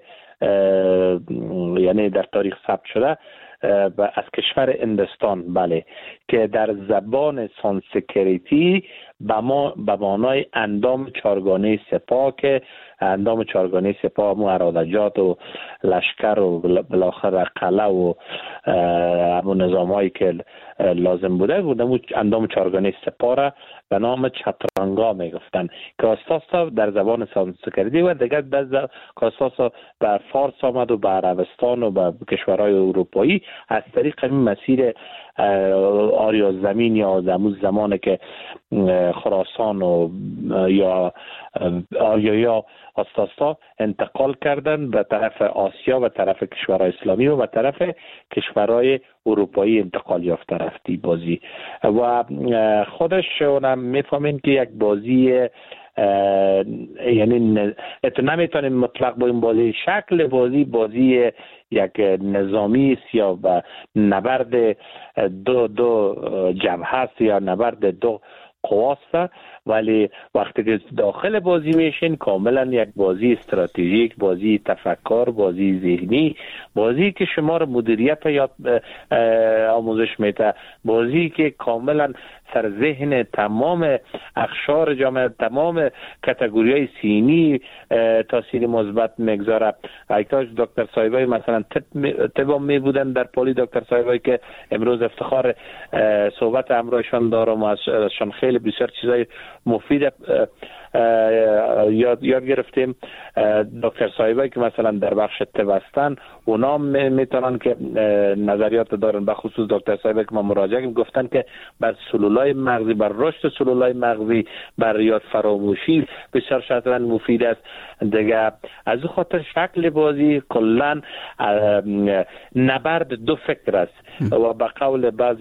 Speaker 3: یعنی در تاریخ ثبت شده از کشور هندوستان، بله، که در زبان سانسکریتی به ما به معنای اندام چارگانه سپاه، که اندام چارگانه سپاه مو ارادجات و لشکر و بالاخره قلعه و همون نظامایی که لازم بوده بوده اندام چارگانه سپاه را به نام چترانگا میگفتن که اساسا در زبان سانسکریتی و دیگر در اساسا به فارس آمد و به عربستان و به کشورهای اروپایی از طریق این مسیر آریا زمین یا زمون زمانه که خراسان و یا آریایا اساسا انتقال کردن به طرف آسیا و طرف کشورهای اسلامی و به طرف کشورهای اروپایی انتقال یافته رفتی بازی. و خودش اونم میفهمین که یک بازی یعنی اتو نمیتونیم مطلق با این بازی شکل بازی بازی یک نظامی است یا و نبرد دو دو جبهه است یا نبرد دو قواست ولی وقتی که داخل بازی میشین کاملا یک بازی استراتژیک، بازی تفکر، بازی ذهنی، بازی که شما رو مدیریت یاد آموزش میده، بازی که کاملا سر ذهن تمام اقشار جامعه، تمام کاتگوری‌های سینی تاثیر مثبت میگذاره. ایتاج دکتر صاحبای مثلا طب می بودن در پلی، دکتر صاحبای که امروز افتخار صحبت همراهشان دارم و ازشان خیلی بسیار چیزای مفید یاد یاد گرفتیم. دکتر صاحبایی که مثلا در بخش طب هستن اونا میتونن که نظریات دارن، به خصوص دکتر صاحبایی که ما مراجعه کردیم گفتن که بر سلولای مغزی، بر رشد سلولای مغزی، بر یاد فراموشی بسیار شطرنج مفید است دیگه. از اون خاطر شکل بازی کلا نبرد دو فکر است و به قول بعض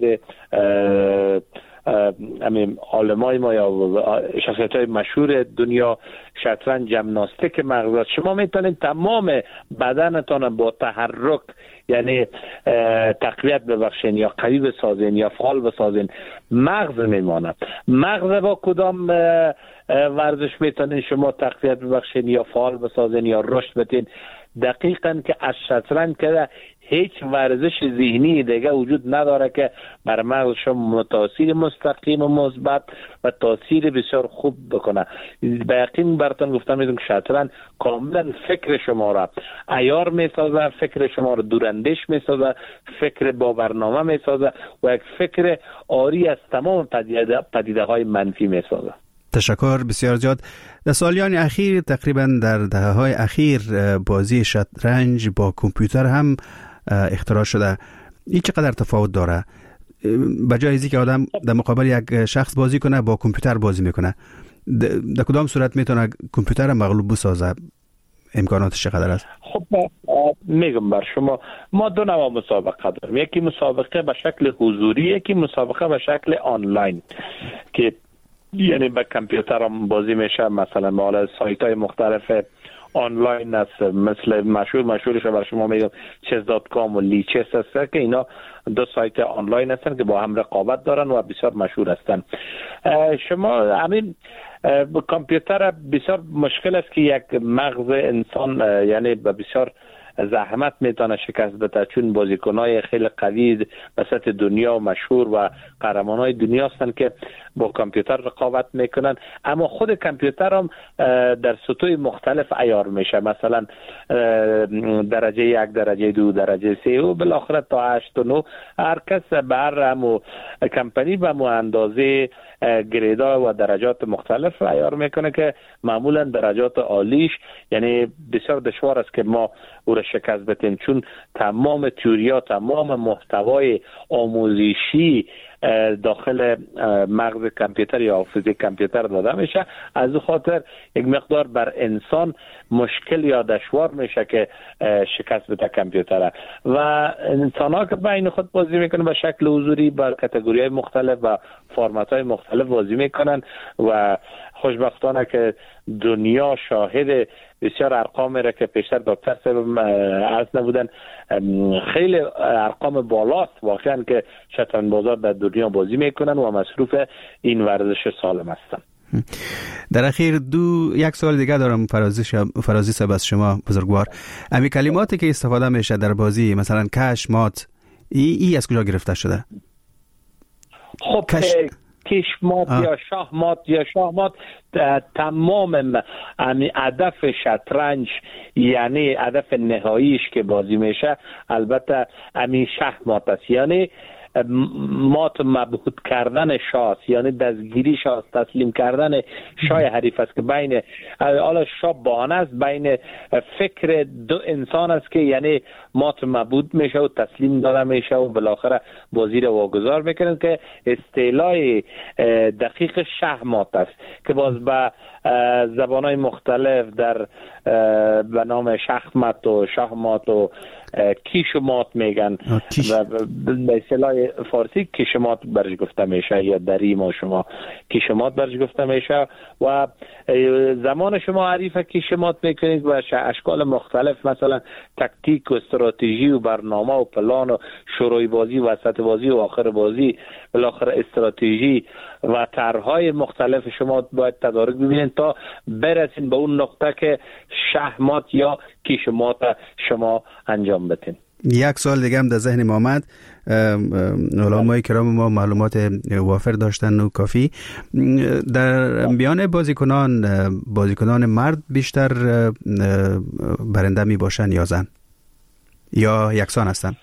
Speaker 3: همین علمای ما یا شخصیت های مشهور دنیا شطرنج جمناستیک مغز است. شما میتونید تمام بدنتان با تحرک یعنی تقویت ببخشین یا قوی بسازین یا فعال بسازین، مغز میماند. مغز با کدام ورزش میتونین شما تقویت ببخشین یا فعال بسازین یا رشد بدین؟ دقیقاً که از شطرنج که هیچ ورزش ذهنی دیگه وجود نداره که بر مغز شما تاثیر مستقیم و مثبت و تاثیر بسیار خوب بکنه. به یقین براتون گفتم میدونم که شطرنج کاملا فکر شما را عیار میسازه، فکر شما را دوراندیش میسازه، فکر با برنامه میسازه و یک فکر آری از تمام پدیده, پدیده های منفی میسازه.
Speaker 1: تشکر بسیار زیاد. در سالیان اخیر تقریبا در دهه‌های اخیر بازی شطرنج با کامپیوتر هم اختراع شده. این چقدر تفاوت داره؟ بجای اینکه آدم در مقابل یک شخص بازی کنه با کامپیوتر بازی میکنه، در کدام صورت میتونه کامپیوتر مغلوب بسازه؟ امکاناتش چقدر است؟
Speaker 3: خب میگم بر شما ما دو نوع مسابقه داریم، یکی مسابقه به شکل حضوری، یکی مسابقه به شکل آنلاین که یعنی به کامپیوتر هم بازی میشه. مثلا ما سایت های مختلف آنلاین است، مثل مشهور مشهورش بر شما میگم چس دات کام و لیچس هست که اینا دو سایت آنلاین هستن که با هم رقابت دارن و بسیار مشهور هستن. شما همین کامپیوتر بسیار مشکل است که یک مغز انسان یعنی بسیار زحمت میتونه شکست بده، چون بازیکنای خیلی قوی وسط دنیا و مشهور و قهرمانای دنیا هستن که با کامپیوتر رقابت میکنن. اما خود کامپیوتر هم در سطوح مختلف عیار میشه، مثلا درجه یک، درجه دو، درجه سه و بالاخره تا هشت و نه. هر کس به هر همو کمپانی به مو اندازه گریدا و درجات مختلف عیار میکنه که معمولا درجات عالیش یعنی بسیار دشوار است که ما او را شکست بدیم، چون تمام تئوریا، تمام محتوای آموزشی داخل مغز کامپیوتر یا حافظه کامپیوتر داده میشه. از اون خاطر یک مقدار بر انسان مشکل یا دشوار میشه که شکست بده کامپیوتر. و انسان ها که بین خود بازی میکنن به شکل حضوری با کاتگوری های مختلف و فرمت های مختلف بازی میکنن و خوشبختانه که دنیا شاهد بسیار ارقام را که پیشتر دکتر صاحب عرض نبودن، خیلی ارقام بالاست واقعا که شطرنج بازار در دنیا بازی میکنن و مصروف این ورزش سالم هستن.
Speaker 1: در اخیر دو یک سوال دیگه دارم فرازی فرازی صاحب از شما بزرگوار. امی کلماتی که استفاده میشه در بازی مثلا کش، مات، ای, ای از کجا گرفته شده؟
Speaker 3: خب کش کش مات یا شاه مات یا شاه مات تمام هدف شطرنج یعنی هدف نهاییش که بازی میشه البته همین شاه مات است، یعنی مات مبهوت کردن شاه، یعنی دستگیری شاه، تسلیم کردن شاه حریف است که بین حالا شاه بهانه است بین فکر دو انسان است که یعنی مات مبهوت میشه و تسلیم داده میشه و بالاخره بازی را واگذار میکنند که اصطلاح دقیق شاه مات است که باز به زبانهای مختلف در به نام شخمت و شاه مات و کیشمات میگن و به اصطلاح فارسی کیشمات برش گفته میشه یا دری ما شما کیشمات برش گفته میشه و زمان شما عریف کیشمات میکنید و اشکال مختلف مثلا تکتیک و استراتژی و برنامه و پلان و شروع بازی و وسط بازی و آخر بازی بالاخره استراتژی و طرحهای مختلف شما باید تدارک ببینید تا برسید به اون نقطه که شهمات یا کیشمات شما انجام بدین.
Speaker 1: یک سال دیگه هم در ذهن ما آمد. علمای کرام ما معلومات وافر داشتن و کافی. در میان بازیکنان بازیکنان مرد بیشتر برنده می باشن یا زن یا یکسان هستن؟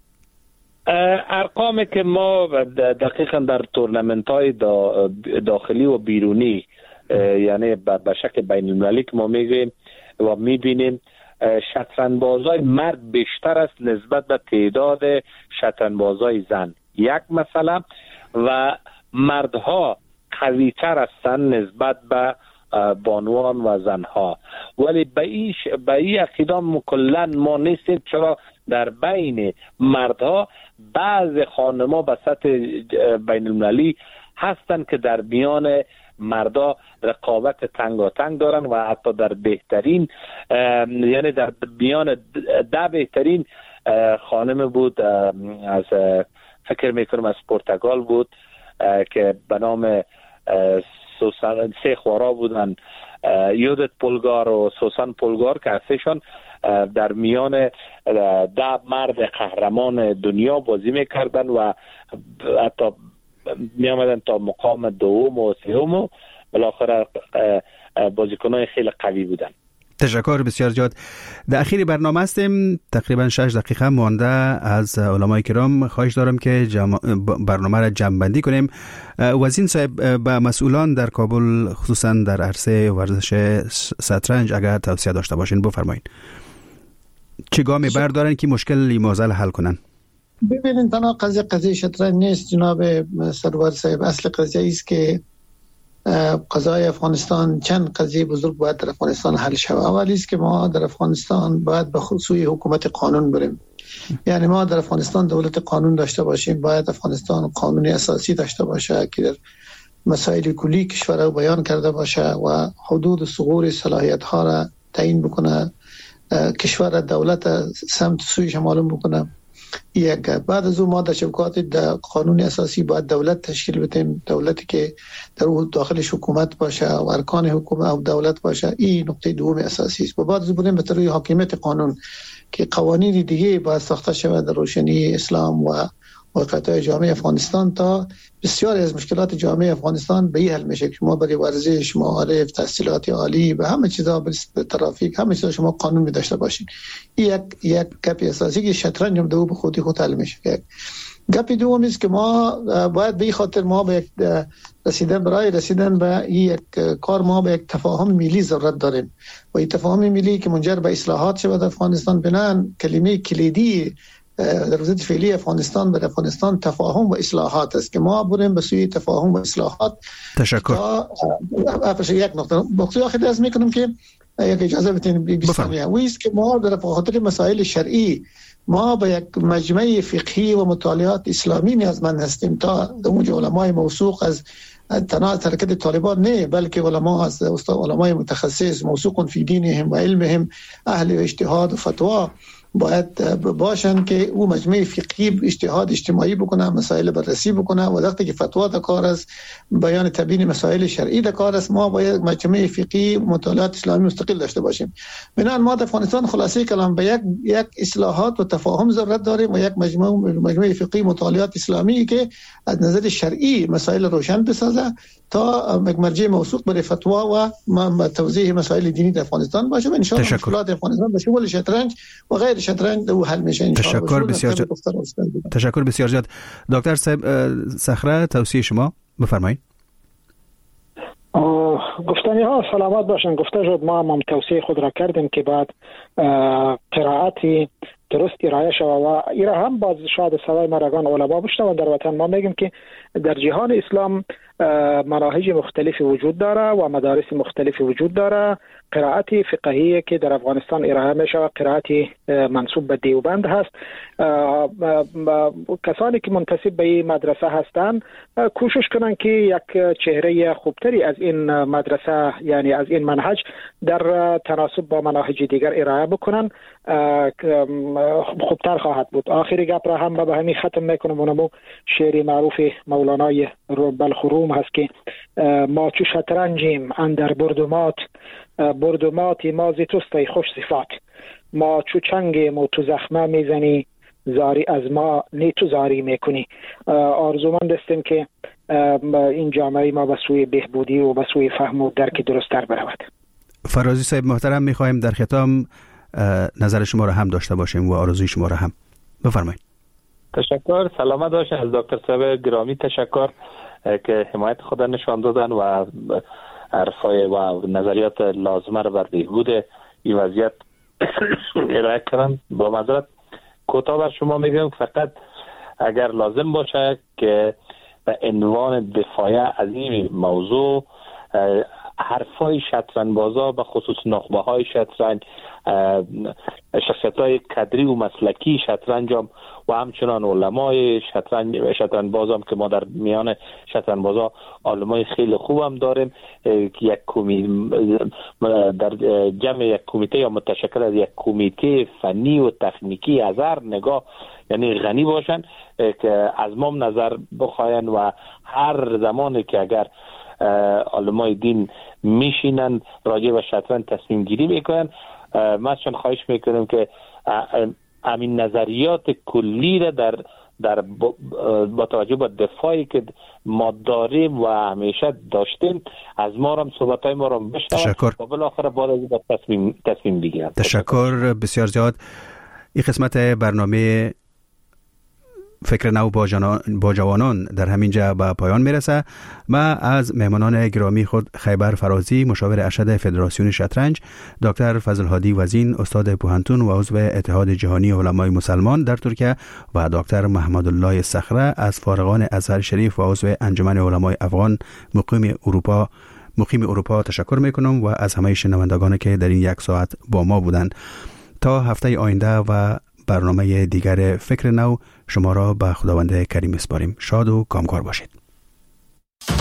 Speaker 3: ارقامی که ما دقیقا در تورنمنت های داخلی و بیرونی یعنی به شکل بین المللی که ما میگیم و میبینیم شطرنج‌بازای مرد بیشتر است نسبت به تعداد شطرنج‌بازای زن. یک مسئله و مردها قوی‌تر هستند نسبت به بانوان و زنها، ولی به این به این عقیده کلا ما نیستیم، چرا در بین مردها بعض خانم‌ها به سطح بین المللی هستند که در میان مردا رقابت تنگاتنگ دارن و حتی در بهترین یعنی در میان ده بهترین خانم بود از فکر میکنم از پرتغال بود که به نام سوسان سه خوارا بودن، یودت پولگار و سوسان پولگار که هستشان در میان ده مرد قهرمان دنیا بازی میکردن و حتی می آمدن تا مقام دوم و سوم و بالاخره بازیکنان خیلی قوی بودن.
Speaker 1: تشکر بسیار زیاد. در اخیر برنامه هستیم، تقریبا شش دقیقه مانده از علمای کرام. خواهش دارم که جم... برنامه را جمع کنیم. وزین صاحب، به مسئولان در کابل خصوصا در عرصه ورزش شطرنج اگر توصیه داشته باشین بفرمایید. چه گامی بردارن که مشکل این معضل حل کنن؟
Speaker 4: ببینید تنها قضیه قضیه شطرنج نیست جناب سرور صاحب. اصل قضیه است که قضای افغانستان چند قضیه بزرگ باید در افغانستان حل شود. اولی است که ما در افغانستان باید به خصوص حکومت قانون بریم، یعنی ما در افغانستان دولت قانون داشته باشیم. باید افغانستان قانون اساسی داشته باشه که در مسائل کلی کشور رو بیان کرده باشه و حدود ثغور صلاحیت ها را تعیین بکنه، کشور دولت سمت سویش معلوم بکنه. یک بعد از اون ما در شبکات در قانون اساسی باید دولت تشکیل بدیم، دولتی که در اون داخلش حکومت باشه و ارکان حکومت و دولت باشه. این نقطه دوم اساسی است. و بعد از اون به طور حاکمیت قانون که قوانین دیگه باید ساخته شود در روشنی اسلام و واقعیت جامعه افغانستان تا بسیاری از مشکلات جامعه افغانستان به این حل میشه که ما برای ورزش، معارف، تحصیلات عالی و همه چیزا، به ترافیک، همه چیزا شما قانون می داشته باشین. یک یک گپ اساسی که شطرنج هم دو به خودی خود حل میشه. گپ دوم است که ما باید به این خاطر ما به رسیدن برای رسیدن به یک کار ما به یک تفاهم ملی ضرورت داریم و این تفاهم ملی که منجر به اصلاحات شود افغانستان بنان کلمه کلیدی در وضعیت فعلی افغانستان به افغانستان تفاهم و اصلاحات است که ما بریم به سوی تفاهم و اصلاحات.
Speaker 1: تشکر.
Speaker 4: افش یک نقطه بخصوص آخر دست میکنم که یک اجازه بدین بیستانیه و است که ما در خاطر مسائل شرعی ما به یک مجمع فقهی و مطالعات اسلامی نیازمند هستیم تا اونجا علمای موثوق از تنها از حرکت طالبان نه بلکه علما از استاد علمای متخصص موثوق فی دینهم و علمهم اهل اجتهاد و فتوا باید باشن که او مجمع فقهی اجتهاد اجتماعی بکنه، مسائل بررسی بکنه و وقتی که فتوا در کار است، بیان تبیین مسائل شرعی در کار است، ما باید مجمع فقهی مطالعات اسلامی مستقل داشته باشیم. بنابراین ما در افغانستان خلاصه کلام به یک یک اصلاحات و تفاهم ضرورت داریم و یک مجمع مجمع فقهی مطالعات اسلامی که از نظر شرعی مسائل روشن بسازه تا یک مرجع موثوق برای فتوا و توضیح مسائل دینی در افغانستان باشه و ان شاء الله مشکلات افغانستان به شمول شطرنج و غیر شطرنج او حل میشه ان شاء الله.
Speaker 1: تشکر بسیار زیاد. تشکر بسیار زیاد. دکتر صاحب صخره، توصیه شما بفرمایید.
Speaker 5: گفتنی ها سلامت باشن. گفته شد ما هم توصیه خود را کردیم که بعد قرائتی درستی رایه شود و ایرا هم باز شاید سوای مرگان علما بشنوند در وطن. ما میگیم که در جهان اسلام مناهج مختلفی وجود داره و مدارس مختلفی وجود داره. قرائت فقهی که در افغانستان ارائه می شود قرائت منسوب به دیوبند هست. کسانی که منتسب به این مدرسه هستند کوشش کنند که یک چهره خوبتری از این مدرسه یعنی از این منهج در تناسب با مناهج دیگر ارائه بکنن، خوبتر خواهد بود. آخری گپ را هم به همین ختم میکنم. اونمو شعر معروف مولانای بلخروم هست که ما چو شطرنجیم اندر بردومات، بردوماتی ما زی توستی خوش صفات، ما چو چنگیم و تو زخمه میزنی، زاری از ما نی تو زاری میکنی. آرزومند هستیم که این جامعه ما به سوی بهبودی و به سوی فهم و درک درست‌تر برود.
Speaker 1: فرازی صاحب محترم، میخوایم در ختام نظر شما را هم داشته باشیم و آرزوی شما را هم. بفرمایید.
Speaker 3: تشکر. سلامت باشین. از دکتر صاحب گرامی تشکر که حمایت خود نشان دادن و حرفای و نظریات لازمه را بر بهبود این وضعیت ارائه کردن. با معذرت کوتاه بر شما میگم، فقط اگر لازم باشه که به عنوان دفاع از این موضوع حرفای شطرنج بازا به خصوص نخبه های شطرنج، شخصیت های کدری و مسلکی شطرنج هم و همچنان علمای شطرنج شطرنج باز هم که ما در میان شطرنج بازا علمای خیلی خوب هم داریم، یک کمی در جمع یک کمیته یا متشکل از یک کمیته فنی و تکنیکی از هر نگاه یعنی غنی باشن که از ما نظر بخواین و هر زمانی که اگر علمای دین میشینن راجع به شطرنج تصمیم گیری میکنن، ما چون خواهش میکنیم که همین نظریات کلی را در در با توجه به دفاعی که ما داریم و همیشه داشتیم از ما هم صحبتای ما رو بشنون و بالاخره بعد از این تصمیم تصمیم بگیرن.
Speaker 1: تشکر بسیار زیاد. این قسمت برنامه فکر نو با, با جوانان در همینجا به پایان میرسه. ما از مهمانان گرامی خود خیبر فرازی، مشاور ارشد فدراسیون شطرنج، دکتر فضل‌هادی وزین، استاد پوهنتون و عضو اتحاد جهانی علمای مسلمان در ترکیه، و دکتر محمدالله صخره از فارغان ازهر شریف و عضو انجمن علمای افغان مقیم اروپا مقیم اروپا تشکر میکنم و از همه شنوندگانی که در این یک ساعت با ما بودند. تا هفته آینده و برنامه دیگر فکر نو شما را به خداوند کریم اسپاریم. شاد و کامکار باشید.